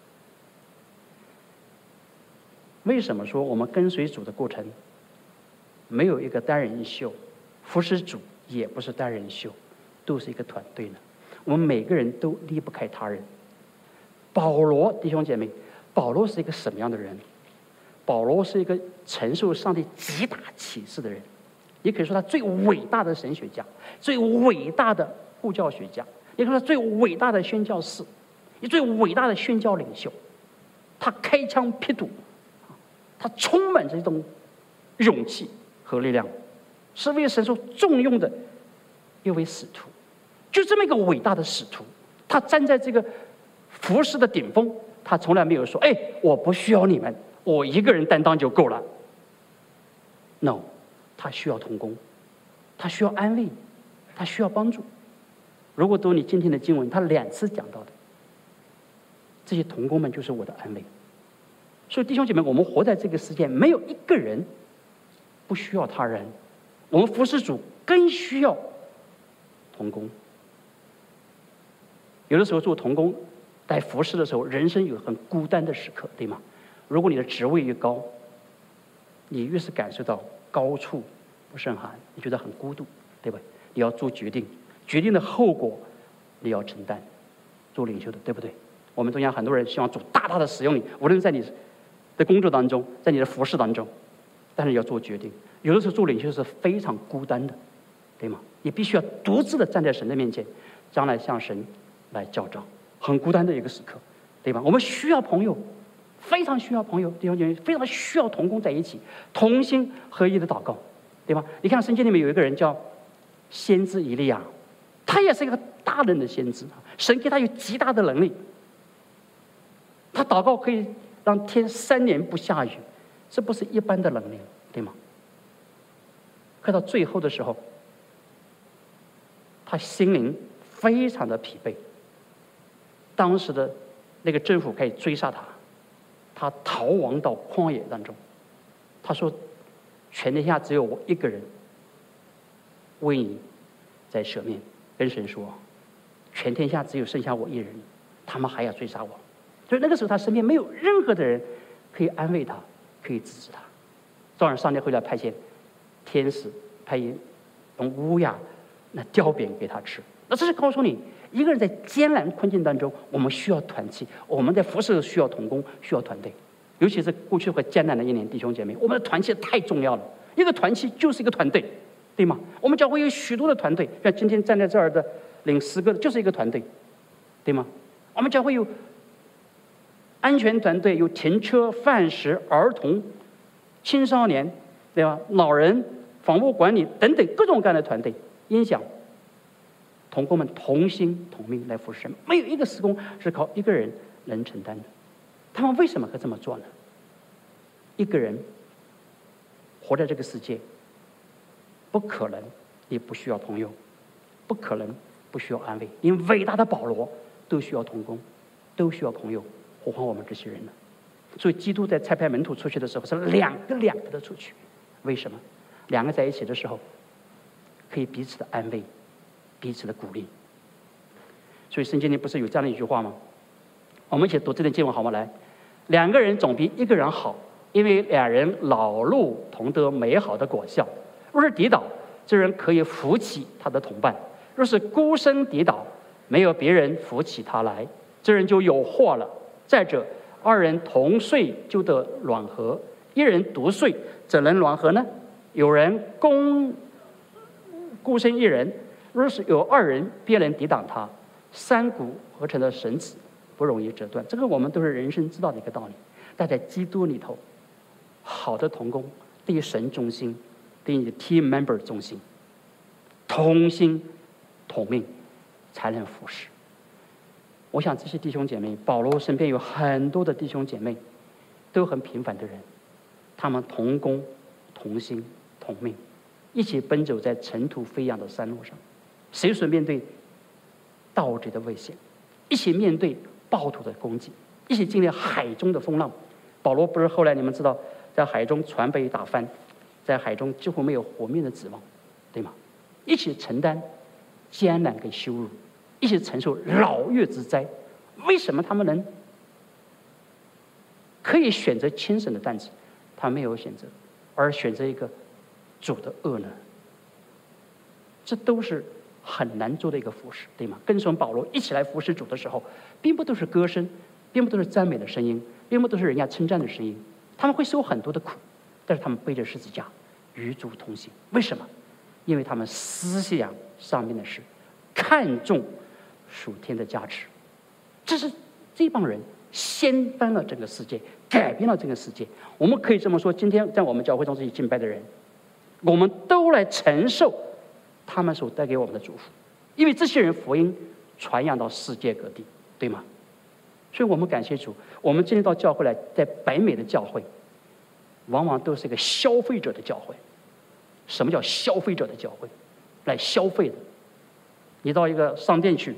为什么说我们跟随主的过程没有一个单人秀，服侍主也不是单人秀，都是一个团队呢？我们每个人都离不开他人。保罗，弟兄姐妹，保罗是一个什么样的人？保罗是一个承受上帝极大启示的人，也可以说他最伟大的神学家，最伟大的护教学家，也可以说最伟大的宣教士，也最伟大的宣教领袖。他开疆辟土，他充满着一种勇气和力量，是为神所重用的一位使徒。就这么一个伟大的使徒，他站在这个服侍的顶峰，他从来没有说：“哎，我不需要你们，我一个人担当就够了。” No， 他需要同工，他需要安慰，他需要帮助。如果读你今天的经文，他2次讲到的这些同工们就是我的安慰。所以弟兄姐妹，我们活在这个世界，没有一个人不需要他人。我们服侍主更需要同工。有的时候做同工在服侍的时候，人生有很孤单的时刻，对吗？如果你的职位越高，你越是感受到高处不胜寒，你觉得很孤独，对吧？你要做决定，决定的后果你要承担，做领袖的，对不对？我们中间很多人希望主大大的使用你，无论在你的工作当中，在你的服侍当中，但是要做决定。有的时候做领袖是非常孤单的，对吗？你必须要独自的站在神的面前，将来向神来叫召，很孤单的一个时刻，对吧？我们需要朋友，非常需要朋友，弟兄姐妹，非常需要同工在一起，同心合一的祷告，对吧？你看圣经里面有一个人叫先知以利亚，他也是一个大人的先知，神给他有极大的能力，他祷告可以让天3年不下雨，这不是一般的能力，对吗？可到最后的时候，他心灵非常的疲惫，当时的那个政府开始追杀他，他逃亡到旷野当中。他说：“全天下只有我一个人为你在舍命。”跟神说：“全天下只有剩下我一人，他们还要追杀我。”所以那个时候他身边没有任何的人可以安慰他，可以支持他。当然上帝会来派遣天使，派用乌鸦那叼饼给他吃。那这是告诉你，一个人在艰难困境当中，我们需要团契，我们在服侍需要同工，需要团队。尤其是过去和艰难的1年，弟兄姐妹，我们的团契太重要了。一个团契就是一个团队，对吗？我们教会有许多的团队，像今天站在这儿的领诗歌的就是一个团队，对吗？我们教会有安全团队，有停车、饭食、儿童、青少年，对吧？老人、房屋管理等等各种各样的团队，音响。同工们同心同命来服侍神，没有一个事工是靠一个人能承担的。他们为什么会这么做呢？一个人活在这个世界，不可能也不需要朋友，不可能不需要安慰。连伟大的保罗都需要同工，都需要朋友，何况我们这些人呢？所以基督在差派门徒出去的时候是两个的出去。为什么？2个在一起的时候，可以彼此的安慰，彼此的鼓励。所以圣经里不是有这样的一句话吗？我们一起读这段经文好吗？来，2个人总比1个人好，因为2人劳碌同得美好的果效。若是跌倒，这人可以扶起他的同伴；若是孤身跌倒，没有别人扶起他来，这人就有祸了。再者，2人同睡就得卵合，1人独睡，怎能卵合呢？有人孤身1人，若是有2人，别人抵挡他，3股合成的绳子不容易折断。这个我们都是人生知道的一个道理。但在基督里头，好的同工对神忠心，对你的 team member 忠心，同心同命，才能服侍。我想这些弟兄姐妹，保罗身边有很多的弟兄姐妹，都很平凡的人， 他们同工、同心、同命，一起奔走在尘土飞扬的山路上，随时面对盗贼的危险，一起面对暴徒的攻击，一起经历海中的风浪。保罗不是后来你们知道，在海中船被打翻，在海中几乎没有活命的指望，对吗？一起承担艰难跟羞辱，一起承受老月之灾。为什么他们能可以选择轻省的担子，他没有选择，而选择一个主的恶呢？这都是很难做的一个服侍，对吗？跟随保罗一起来服侍主的时候，并不都是歌声，并不都是赞美的声音，并不都是人家称赞的声音，他们会受很多的苦，但是他们背着十字架与主同行。为什么？因为他们思想上面的事，看重属天的价值。这是这帮人掀翻了整个世界，改变了这个世界。我们可以这么说，今天在我们教会中这些敬拜的人，我们都来承受他们所带给我们的祝福，因为这些人福音传扬到世界各地，对吗？所以我们感谢主，我们今天到教会来，在北美的教会往往都是一个消费者的教会。什么叫消费者的教会？来消费的。你到一个商店去，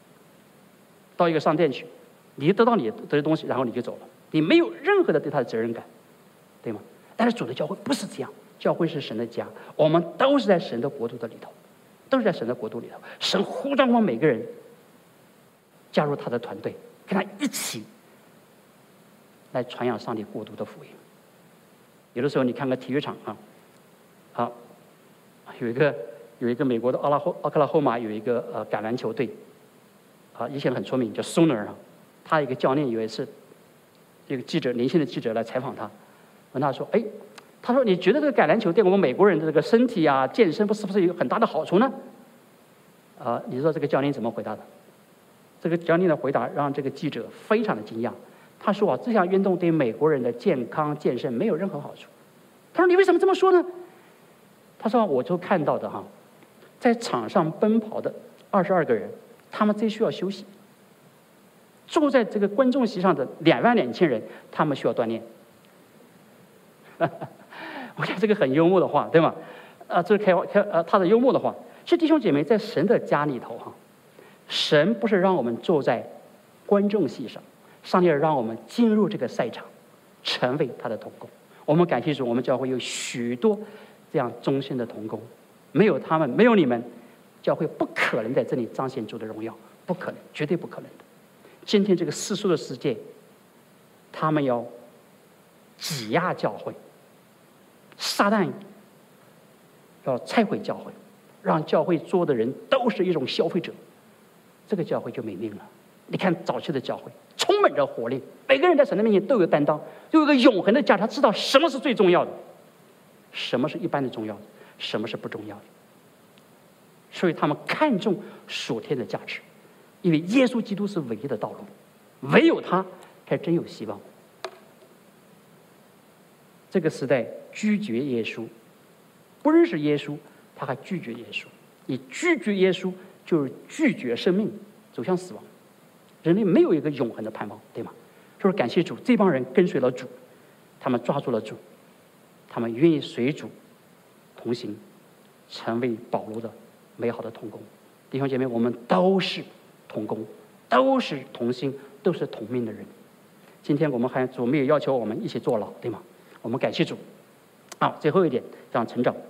你得到你的东西，然后你就走了，你没有任何的对他的责任感，对吗？但是主的教会不是这样，教会是神的家，我们都是在神的国度的里头，都是在神的国度里头。神呼召我们每个人加入他的团队，跟他一起来传扬上帝国度的福音。有的时候你看个体育场啊，有一个美国的奥克拉荷马有一个橄榄球队以前很出名，叫 Sooner 他一个教练有一次，一个年轻的记者来采访他，问他说：“他说你觉得这个橄榄球对我们美国人的这个身体啊、健身是不是有很大的好处呢？”你知道这个教练怎么回答的？这个教练的回答让这个记者非常的惊讶。他说这项运动对美国人的健康健身没有任何好处。他说：“你为什么这么说呢？”他说：“我就看到的在场上奔跑的22个人，他们最需要休息。坐在这个观众席上的22000人，他们需要锻炼。”我想这个很幽默的话，对吗？这是他的幽默的话。其实弟兄姐妹，在神的家里头神不是让我们坐在观众席上，上帝让我们进入这个赛场，成为他的同工。我们感谢主，我们教会有许多这样忠心的同工，没有他们，没有你们，教会不可能在这里彰显主的荣耀，不可能，绝对不可能的。今天这个世俗的世界，他们要挤压教会，撒旦要拆毁教会，让教会做的人都是一种消费者，这个教会就没命了。你看早期的教会充满着活力，每个人在神的面前都有担当，都有一个永恒的价值，他知道什么是最重要的，什么是一般的重要的，什么是不重要的。所以他们看重属天的价值，因为耶稣基督是唯一的道路，唯有他才真有希望。这个时代拒绝耶稣，不认识耶稣，他还拒绝耶稣。你拒绝耶稣，就是拒绝生命，走向死亡。人类没有一个永恒的盼望，对吗？所以感谢主，这帮人跟随了主，他们抓住了主，他们愿意随主同行，成为保罗的美好的同工。弟兄姐妹，我们都是同工，都是同心，都是同命的人。今天我们还主没有要求我们一起坐牢，对吗？我们感谢主。最后一点，讲成长。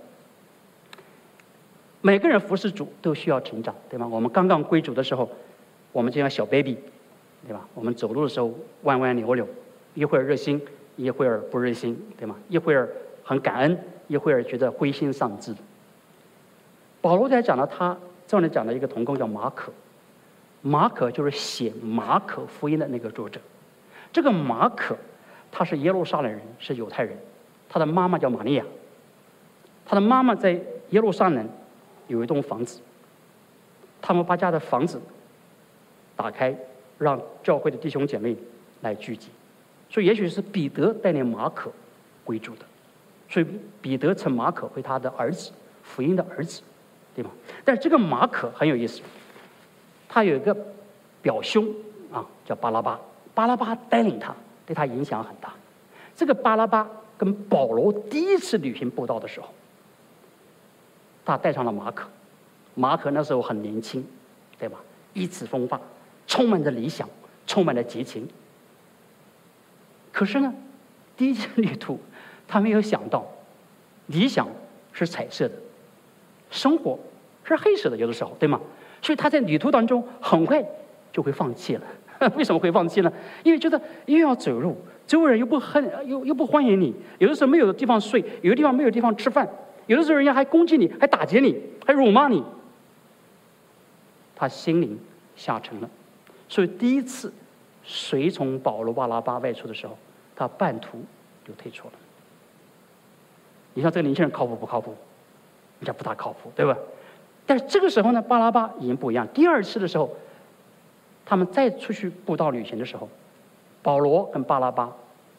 每个人服侍主都需要成长，对吗？我们刚刚归主的时候，我们就像小 baby， 对吧？我们走路的时候弯弯扭扭，一会儿热心，一会儿不热心，对吗？一会儿很感恩，一会儿觉得灰心丧志。保罗在讲了他这样讲的一个同工叫马可，马可就是写马可福音的那个作者。这个马可他是耶路撒冷人，是犹太人，他的妈妈叫玛利亚，他的妈妈在耶路撒冷有一栋房子，他们把家的房子打开，让教会的弟兄姐妹来聚集。所以也许是彼得带领马可归主的，所以彼得称马可为他的儿子，福音的儿子，对吗？但是这个马可很有意思，他有一个表兄叫巴拉巴，巴拉巴带领他，对他影响很大。这个巴拉巴跟保罗第一次旅行布道的时候，他带上了马可。马可那时候很年轻，对吧？意气风发，充满着理想，充满了激情。可是呢，第一次旅途，他没有想到，理想是彩色的，生活是黑色的，有的时候，对吗？所以他在旅途当中很快就会放弃了。为什么会放弃呢？因为觉得又要走路，周围人又不欢迎你，有的时候没有地方睡，有的地方没有地方吃饭，有的时候人家还攻击你，还打劫你，还辱骂你。他心灵下沉了，所以第一次随从保罗巴拿巴外出的时候，他半途就退出了。你说这个年轻人靠谱不靠谱？人家不大靠谱，对吧？但是这个时候呢，巴拿巴已经不一样。第二次的时候，他们再出去布道旅行的时候，保罗跟巴拿巴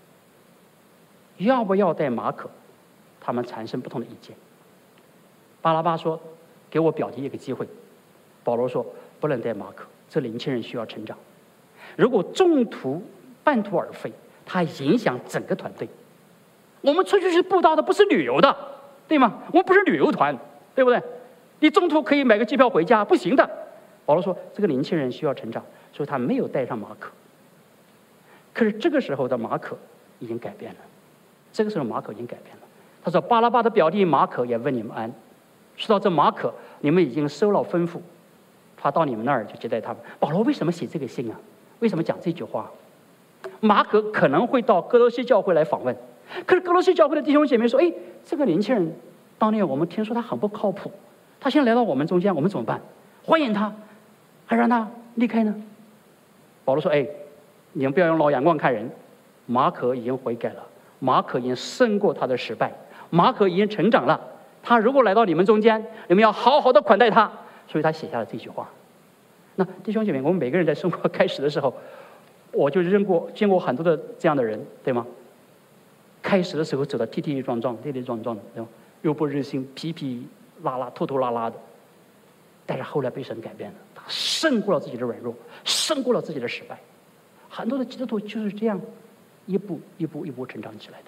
要不要带马可，他们产生不同的意见。巴拿巴说：“给我表弟一个机会。”保罗说：“不能带马可，这年轻人需要成长。如果中途半途而废，他影响整个团队。我们出去是布道的，不是旅游的，对吗？我们不是旅游团，对不对？你中途可以买个机票回家，不行的。”保罗说：“这个年轻人需要成长，所以他没有带上马可。可是这个时候的马可已经改变了。这个时候马可已经改变了。他说：‘巴拿巴的表弟马可也问你们安。说到这马可，你们已经收了吩咐，他到你们那儿就接待他们。’保罗为什么写这个信啊？为什么讲这句话？马可可能会到哥罗西教会来访问，可是哥罗西教会的弟兄姐妹说：‘哎，这个年轻人，当年我们听说他很不靠谱，他现在来到我们中间，我们怎么办？欢迎他，还让他离开呢？’保罗说：‘哎，你们不要用老眼光看人，马可已经悔改了，马可已经胜过他的失败，马可已经成长了。他如果来到你们中间，你们要好好的款待他。’所以他写下了这句话。那弟兄姐妹，我们每个人在生活开始的时候，我就见过很多的这样的人，对吗？开始的时候走得跌跌撞撞，跌跌撞撞的，对吧？又不热心，皮皮拉拉，拖拖拉拉的。但是后来被神改变了，他胜过了自己的软弱，胜过了自己的失败。很多的基督徒就是这样一步成长起来的。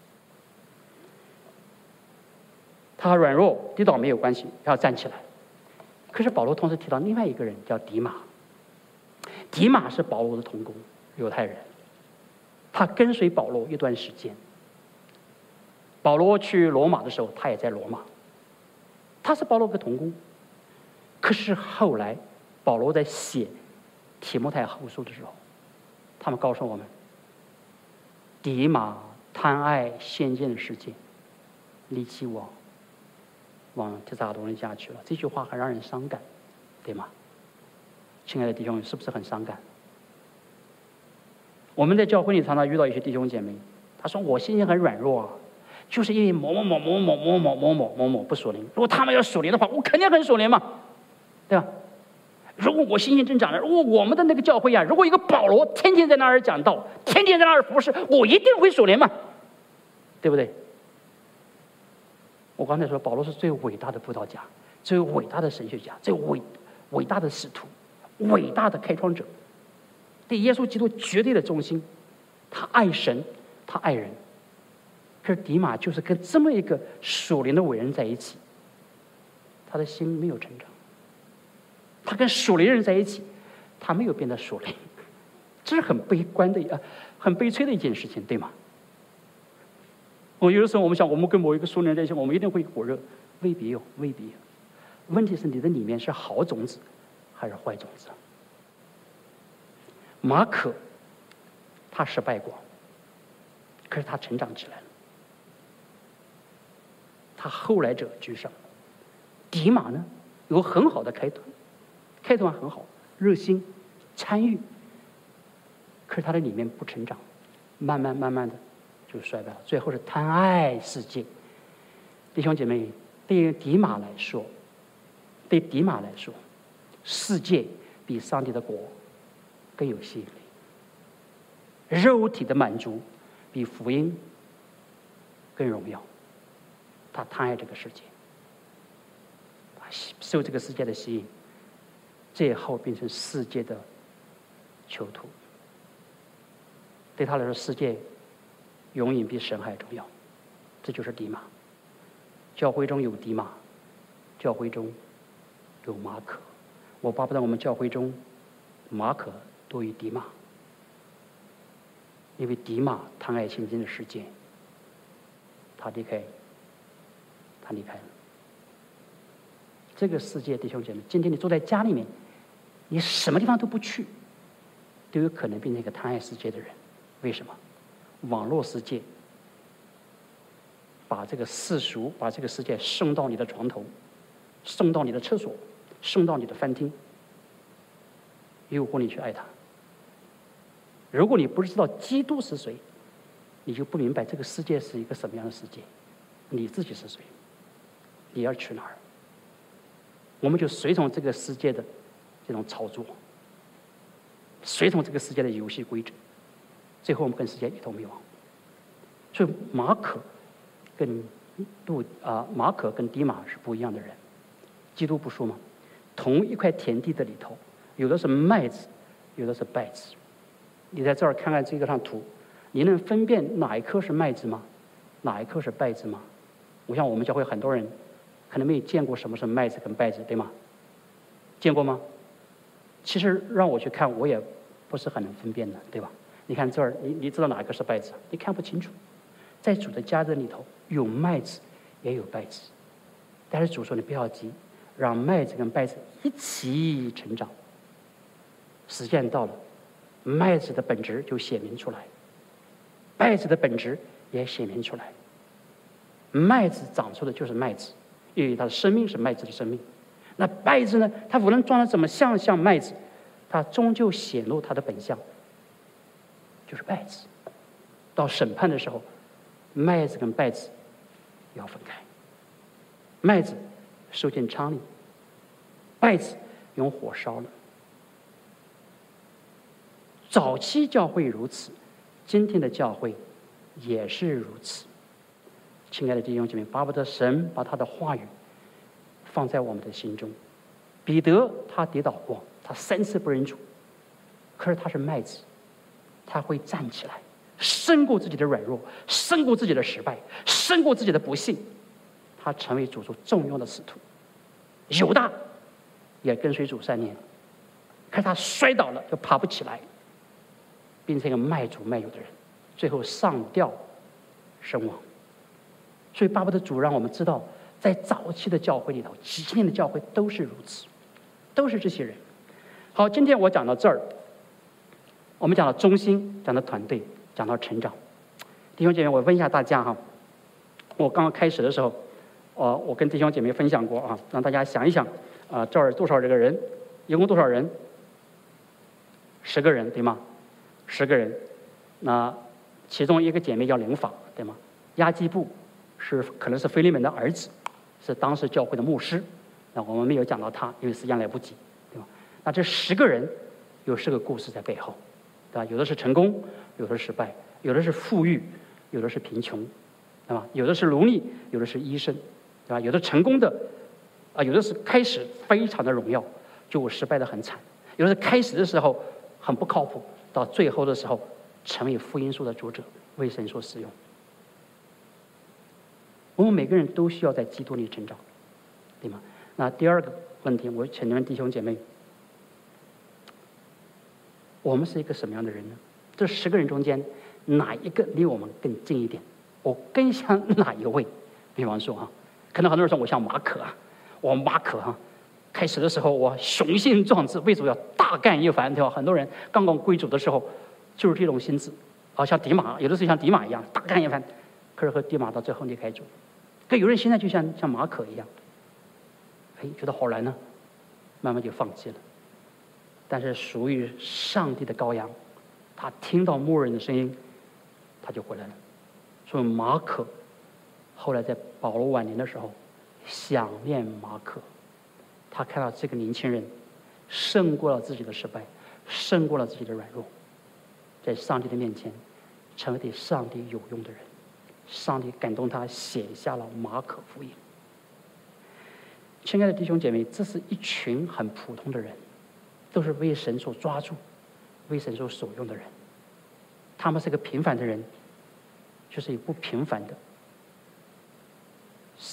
他软弱跌倒没有关系，要站起来。可是保罗同时提到另外一个人叫迪马，迪马是保罗的同工，犹太人，他跟随保罗一段时间。保罗去罗马的时候，他也在罗马，他是保罗的同工。可是后来保罗在写提摩太后书的时候，他们告诉我们，迪马贪爱现今的世界，离弃我，往帖撒罗尼迦去了。这句话很让人伤感，对吗？亲爱的弟兄，是不是很伤感？我们在教会里常常遇到一些弟兄姐妹，他说我心情很软弱啊，就是因为某某不属灵。如果他们要属灵的话，我肯定很属灵嘛，对吧？如果我心情正长了，如果我们的那个教会啊，如果一个保罗天天在那儿讲道，天天在那儿服侍，我一定会属灵嘛，对不对？我刚才说，保罗是最伟大的布道家，最伟大的神学家，最伟大的使徒，伟大的开创者，对耶稣基督绝对的忠心，他爱神，他爱人。可是迪马就是跟这么一个属灵的伟人在一起，他的心没有成长。他跟属灵人在一起，他没有变得属灵，这是很悲观的很悲催的一件事情，对吗？有的时候我们想，我们跟某一个属灵人在一起，我们一定会火热，未必有，未必有。问题是你的里面是好种子还是坏种子？马可他失败过，可是他成长起来了，他后来者居上。迪马呢，有很好的开端很好，热心参与，可是他的里面不成长，慢慢的就衰败了，最后是贪爱世界。弟兄姐妹，对迪马来说，世界比上帝的国更有吸引力，肉体的满足比福音更荣耀。他贪爱这个世界，受这个世界的吸引，最后变成世界的囚徒。对他来说，世界永远比神还重要。 这就是迪马。教会中有迪马，教会中有马可。我巴不得我们教会中马可多于迪马，因为迪马贪爱现今的世界，他离开了这个世界。弟兄姐妹，今天你坐在家里面，你什么地方都不去，都有可能变成一个贪爱世界的人。为什么？网络世界把这个世俗，把这个世界送到你的床头，送到你的厕所，送到你的饭厅，诱惑你去爱他。如果你不知道基督是谁，你就不明白这个世界是一个什么样的世界，你自己是谁，你要去哪儿。我们就随从这个世界的这种操作，随从这个世界的游戏规则，最后我们跟世界一同灭亡。所以马可跟迪马是不一样的人。基督不说吗？同一块田地的里头，有的是麦子，有的是稗子。你在这儿看看这个张图，你能分辨哪一颗是麦子吗？哪一颗是稗子吗？我想我们教会很多人可能没有见过什么是麦子跟稗子，对吗？见过吗？其实让我去看，我也不是很能分辨的，对吧？你看这儿，你知道哪一个是稗子？你看不清楚。在主的家人里头，有麦子也有稗子，但是主说你不要急，让麦子跟稗子一起成长。时间到了，麦子的本质就显明出来，稗子的本质也显明出来。麦子长出的就是麦子，因为它的生命是麦子的生命。那稗子呢？它无论装的怎么像麦子，它终究显露它的本相，就是稗子。到审判的时候，麦子跟稗子要分开，麦子收进仓里，稗子用火烧了。早期教会如此，今天的教会也是如此。亲爱的弟兄姐妹，巴不得神把他的话语放在我们的心中。彼得他跌倒过，他3次不认主，可是他是麦子，他会站起来，胜过自己的软弱，胜过自己的失败，胜过自己的不幸，他成为主所重用的使徒。犹大也跟随主3年，可是他摔倒了，就爬不起来，变成一个卖主卖友的人，最后上吊身亡。所以巴不得主让我们知道，在早期的教会里头，几千年的教会都是如此，都是这些人。好，今天我讲到这儿，我们讲到中心，讲到团队，讲到成长。弟兄姐妹，我问一下大家哈，我刚刚开始的时候，我跟弟兄姐妹分享过啊，让大家想一想这儿多少这个人，一共多少人？10个人，对吗？10个人，那其中一个姐妹叫灵法，对吗？亚基布可能是腓利门的儿子，是当时教会的牧师。那我们没有讲到他，因为时间来不及，对吧？那这10个人有10个故事在背后，对吧？有的是成功，有的是失败，有的是富裕，有的是贫穷，对吧？有的是奴隶，有的是医生，对吧？有的成功的有的是开始非常的荣耀，就失败的很惨；有的是开始的时候很不靠谱，到最后的时候成为福音书的作者，为神所使用。我们每个人都需要在基督里成长，对吗？那第二个问题，我请你们弟兄姐妹，我们是一个什么样的人呢？这10个人中间，哪一个离我们更近一点？我更像哪一位？比方说可能很多人说我像马可我马可开始的时候我雄心壮志，为主要大干一番，对吧？很多人刚刚归主的时候就是这种心智，像迪马，有的是像迪马一样大干一番，可是和迪马到最后离开主。可有人现在就像马可一样，觉得好难呢，慢慢就放弃了。但是属于上帝的羔羊，他听到牧人的声音，他就回来了。所以马可后来在保罗晚年的时候想念马可，他看到这个年轻人胜过了自己的失败，胜过了自己的软弱，在上帝的面前成为对上帝有用的人。上帝感动他，写下了马可福音。亲爱的弟兄姐妹，这是一群很普通的人，都是为神所抓住，为神所使用的人。他们是个平凡的人，就是有不平凡的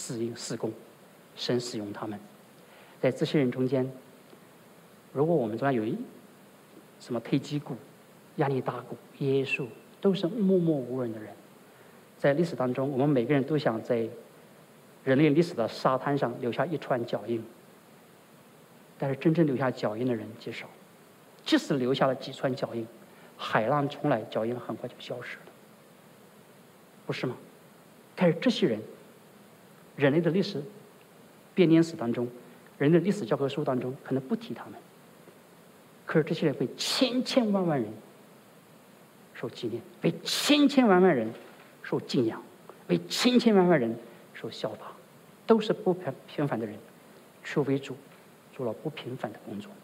事工，神使用他们。在这些人中间，如果我们中间有什么推基古、亚历大古、耶稣，都是默默无闻的人，在历史当中，我们每个人都想在人类历史的沙滩上留下一串脚印，但是真正留下脚印的人极少。即使留下了几串脚印，海浪冲来，脚印很快就消失了，不是吗？但是这些人，人类的历史编年史当中，人类的历史教科书当中可能不提他们，可是这些人被千千万万人受纪念，被千千万万人受敬仰，被千千万万人受效法，都是不平凡的人，却为主做了不平凡的工作。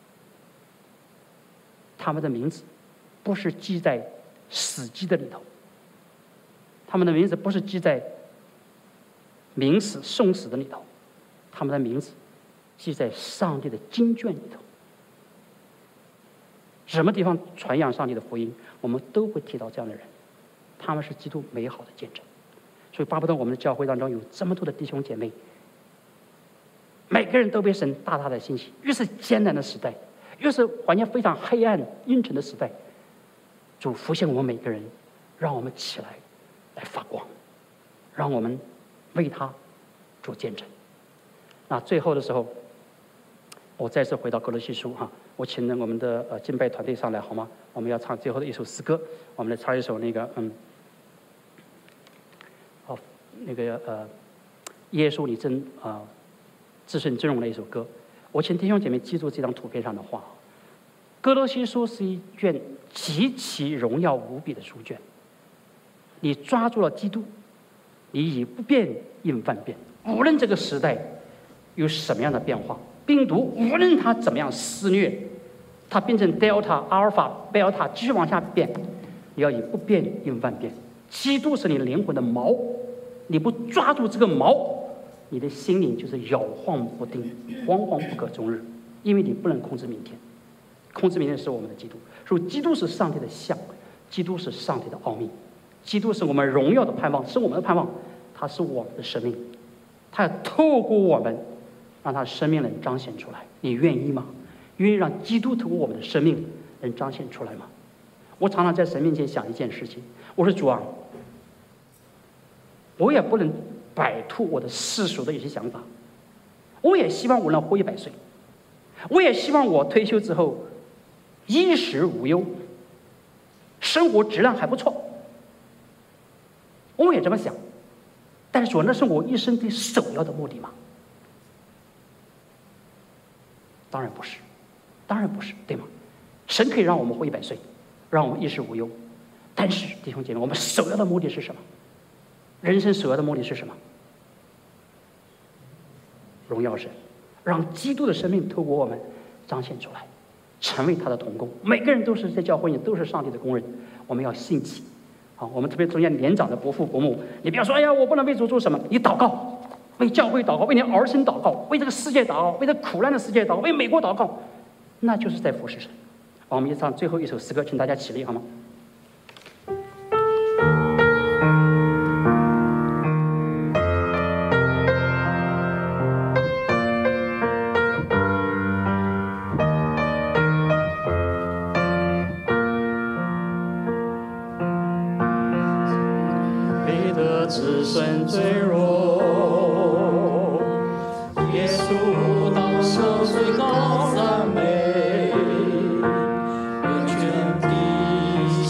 他们的名字不是记在史记的里头，他们的名字不是记在明史宋史的里头，他们的名字记在上帝的经卷里头。什么地方传扬上帝的福音，我们都会提到这样的人，他们是基督美好的见证。所以巴不得我们的教会当中有这么多的弟兄姐妹，每个人都被神大大的兴起。越是艰难的时代，越是环境非常黑暗阴沉的时代，主浮现我们每个人，让我们起来发光，让我们为他做见证。那最后的时候，我再次回到歌罗西书哈，我请我们的敬拜团队上来好吗？我们要唱最后的一首诗歌，我们来唱一首耶稣你真至圣真容的一首歌。我请弟兄姐妹记住这张图片上的话，歌罗西书是一卷极其荣耀无比的书卷，你抓住了基督，你以不变应万变。无论这个时代有什么样的变化，病毒无论它怎么样肆虐，它变成 Delta、阿尔法、贝尔塔继续往下变，你要以不变应万变。基督是你灵魂的锚，你不抓住这个锚，你的心灵就是摇晃不定，惶惶不可终日，因为你不能控制明天，控制明天是我们的基督。所以基督是上帝的像，基督是上帝的奥秘，基督是我们荣耀的盼望，是我们的盼望，他是我们的生命，他要透过我们让他生命能彰显出来。你愿意吗？愿意让基督透过我们的生命能彰显出来吗？我常常在神面前想一件事情，我说主啊，我也不能摆脱我的世俗的一些想法，我也希望我能活100岁，我也希望我退休之后衣食无忧，生活质量还不错，我也这么想。但是说那是我一生最首要的目的吗？当然不是，当然不是，对吗？神可以让我们活100岁，让我们衣食无忧，但是弟兄姐妹，我们首要的目的是什么？人生首要的目的是什么？荣耀神，让基督的生命透过我们彰显出来，成为他的同工。每个人都是在教会里都是上帝的工人，我们要兴起。好，我们特别中间年长的伯父伯母，你不要说哎呀，我不能为主做什么，你祷告，为教会祷告，为你儿孙祷告，为这个世界祷告，为这苦难的世界祷告，为美国祷告，那就是在服侍神。我们一唱最后一首诗歌，请大家起立好吗？ 自身坠落，耶稣当受最高赞美，愿全地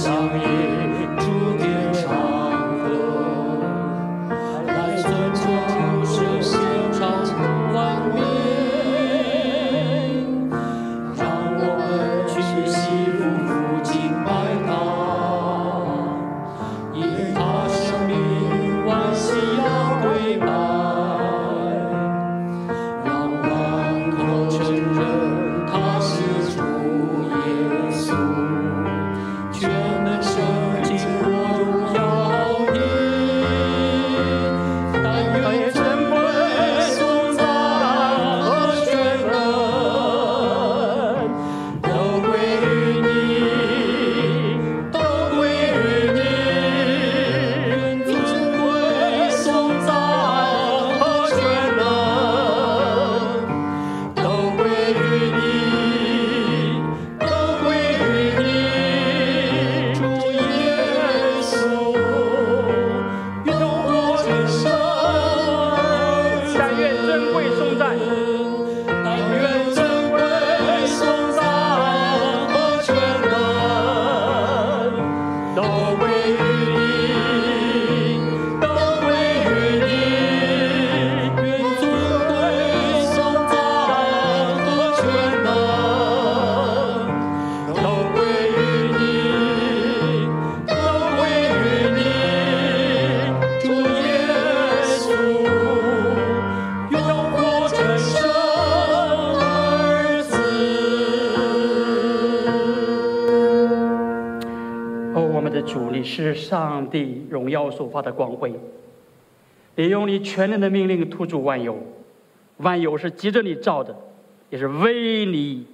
是上帝荣耀所发的光辉，你用你全能的命令突出万有，万有是藉着你造的，也是为你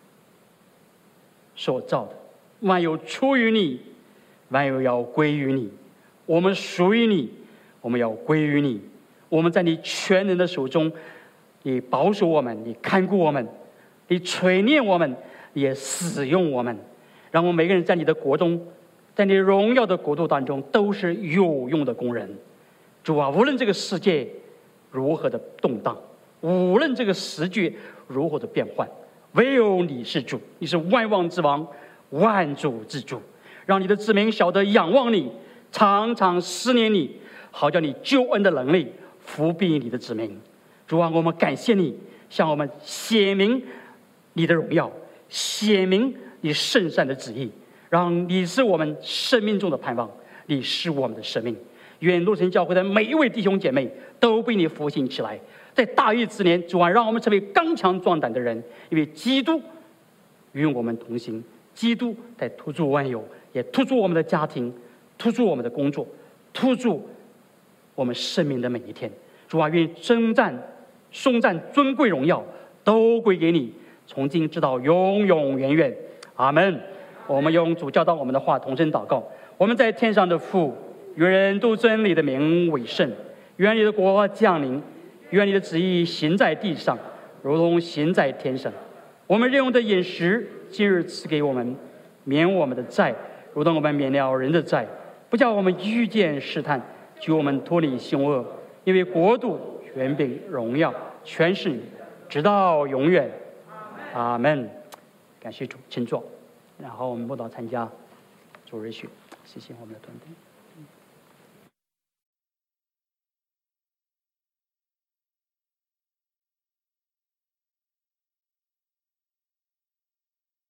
所造的。万有出于你，万有要归于你。我们属于你，我们要归于你。我们在你全能的手中，你保守我们，你看顾我们，你垂念我们，也使用我们，让我们每个人在你的国中，在你荣耀的国度当中，都是有用的工人。主啊，无论这个世界如何的动荡，无论这个时局如何的变幻，唯有你是主，你是万王之王，万主之主。让你的子民晓得仰望你，常常思念你，好叫你救恩的能力扶庇你的子民。主啊，我们感谢你，向我们显明你的荣耀，显明你圣善的旨意，让你是我们生命中的盼望，你是我们的生命。愿路城教会的每一位弟兄姐妹都被你复兴起来，在大疫之年，主啊，让我们成为刚强壮胆的人，因为基督与我们同行，基督在突出万有，也突出我们的家庭，突出我们的工作，突出我们生命的每一天。主啊，愿征战、颂赞、尊贵、荣耀都归给你，从今直到永永远远。阿们。我们用主教导我们的话同声祷告。我们在天上的父，愿人都尊你的名为圣，愿你的国降临，愿你的旨意行在地上，如同行在天上。我们日用的饮食，今日赐给我们，免我们的债，如同我们免了人的债，不叫我们遇见试探，救我们脱离凶恶。因为国度、权柄、荣耀，全是你，直到永远。阿们。感谢主，请坐。然后我们默祷参加主日学，谢谢我们的团队。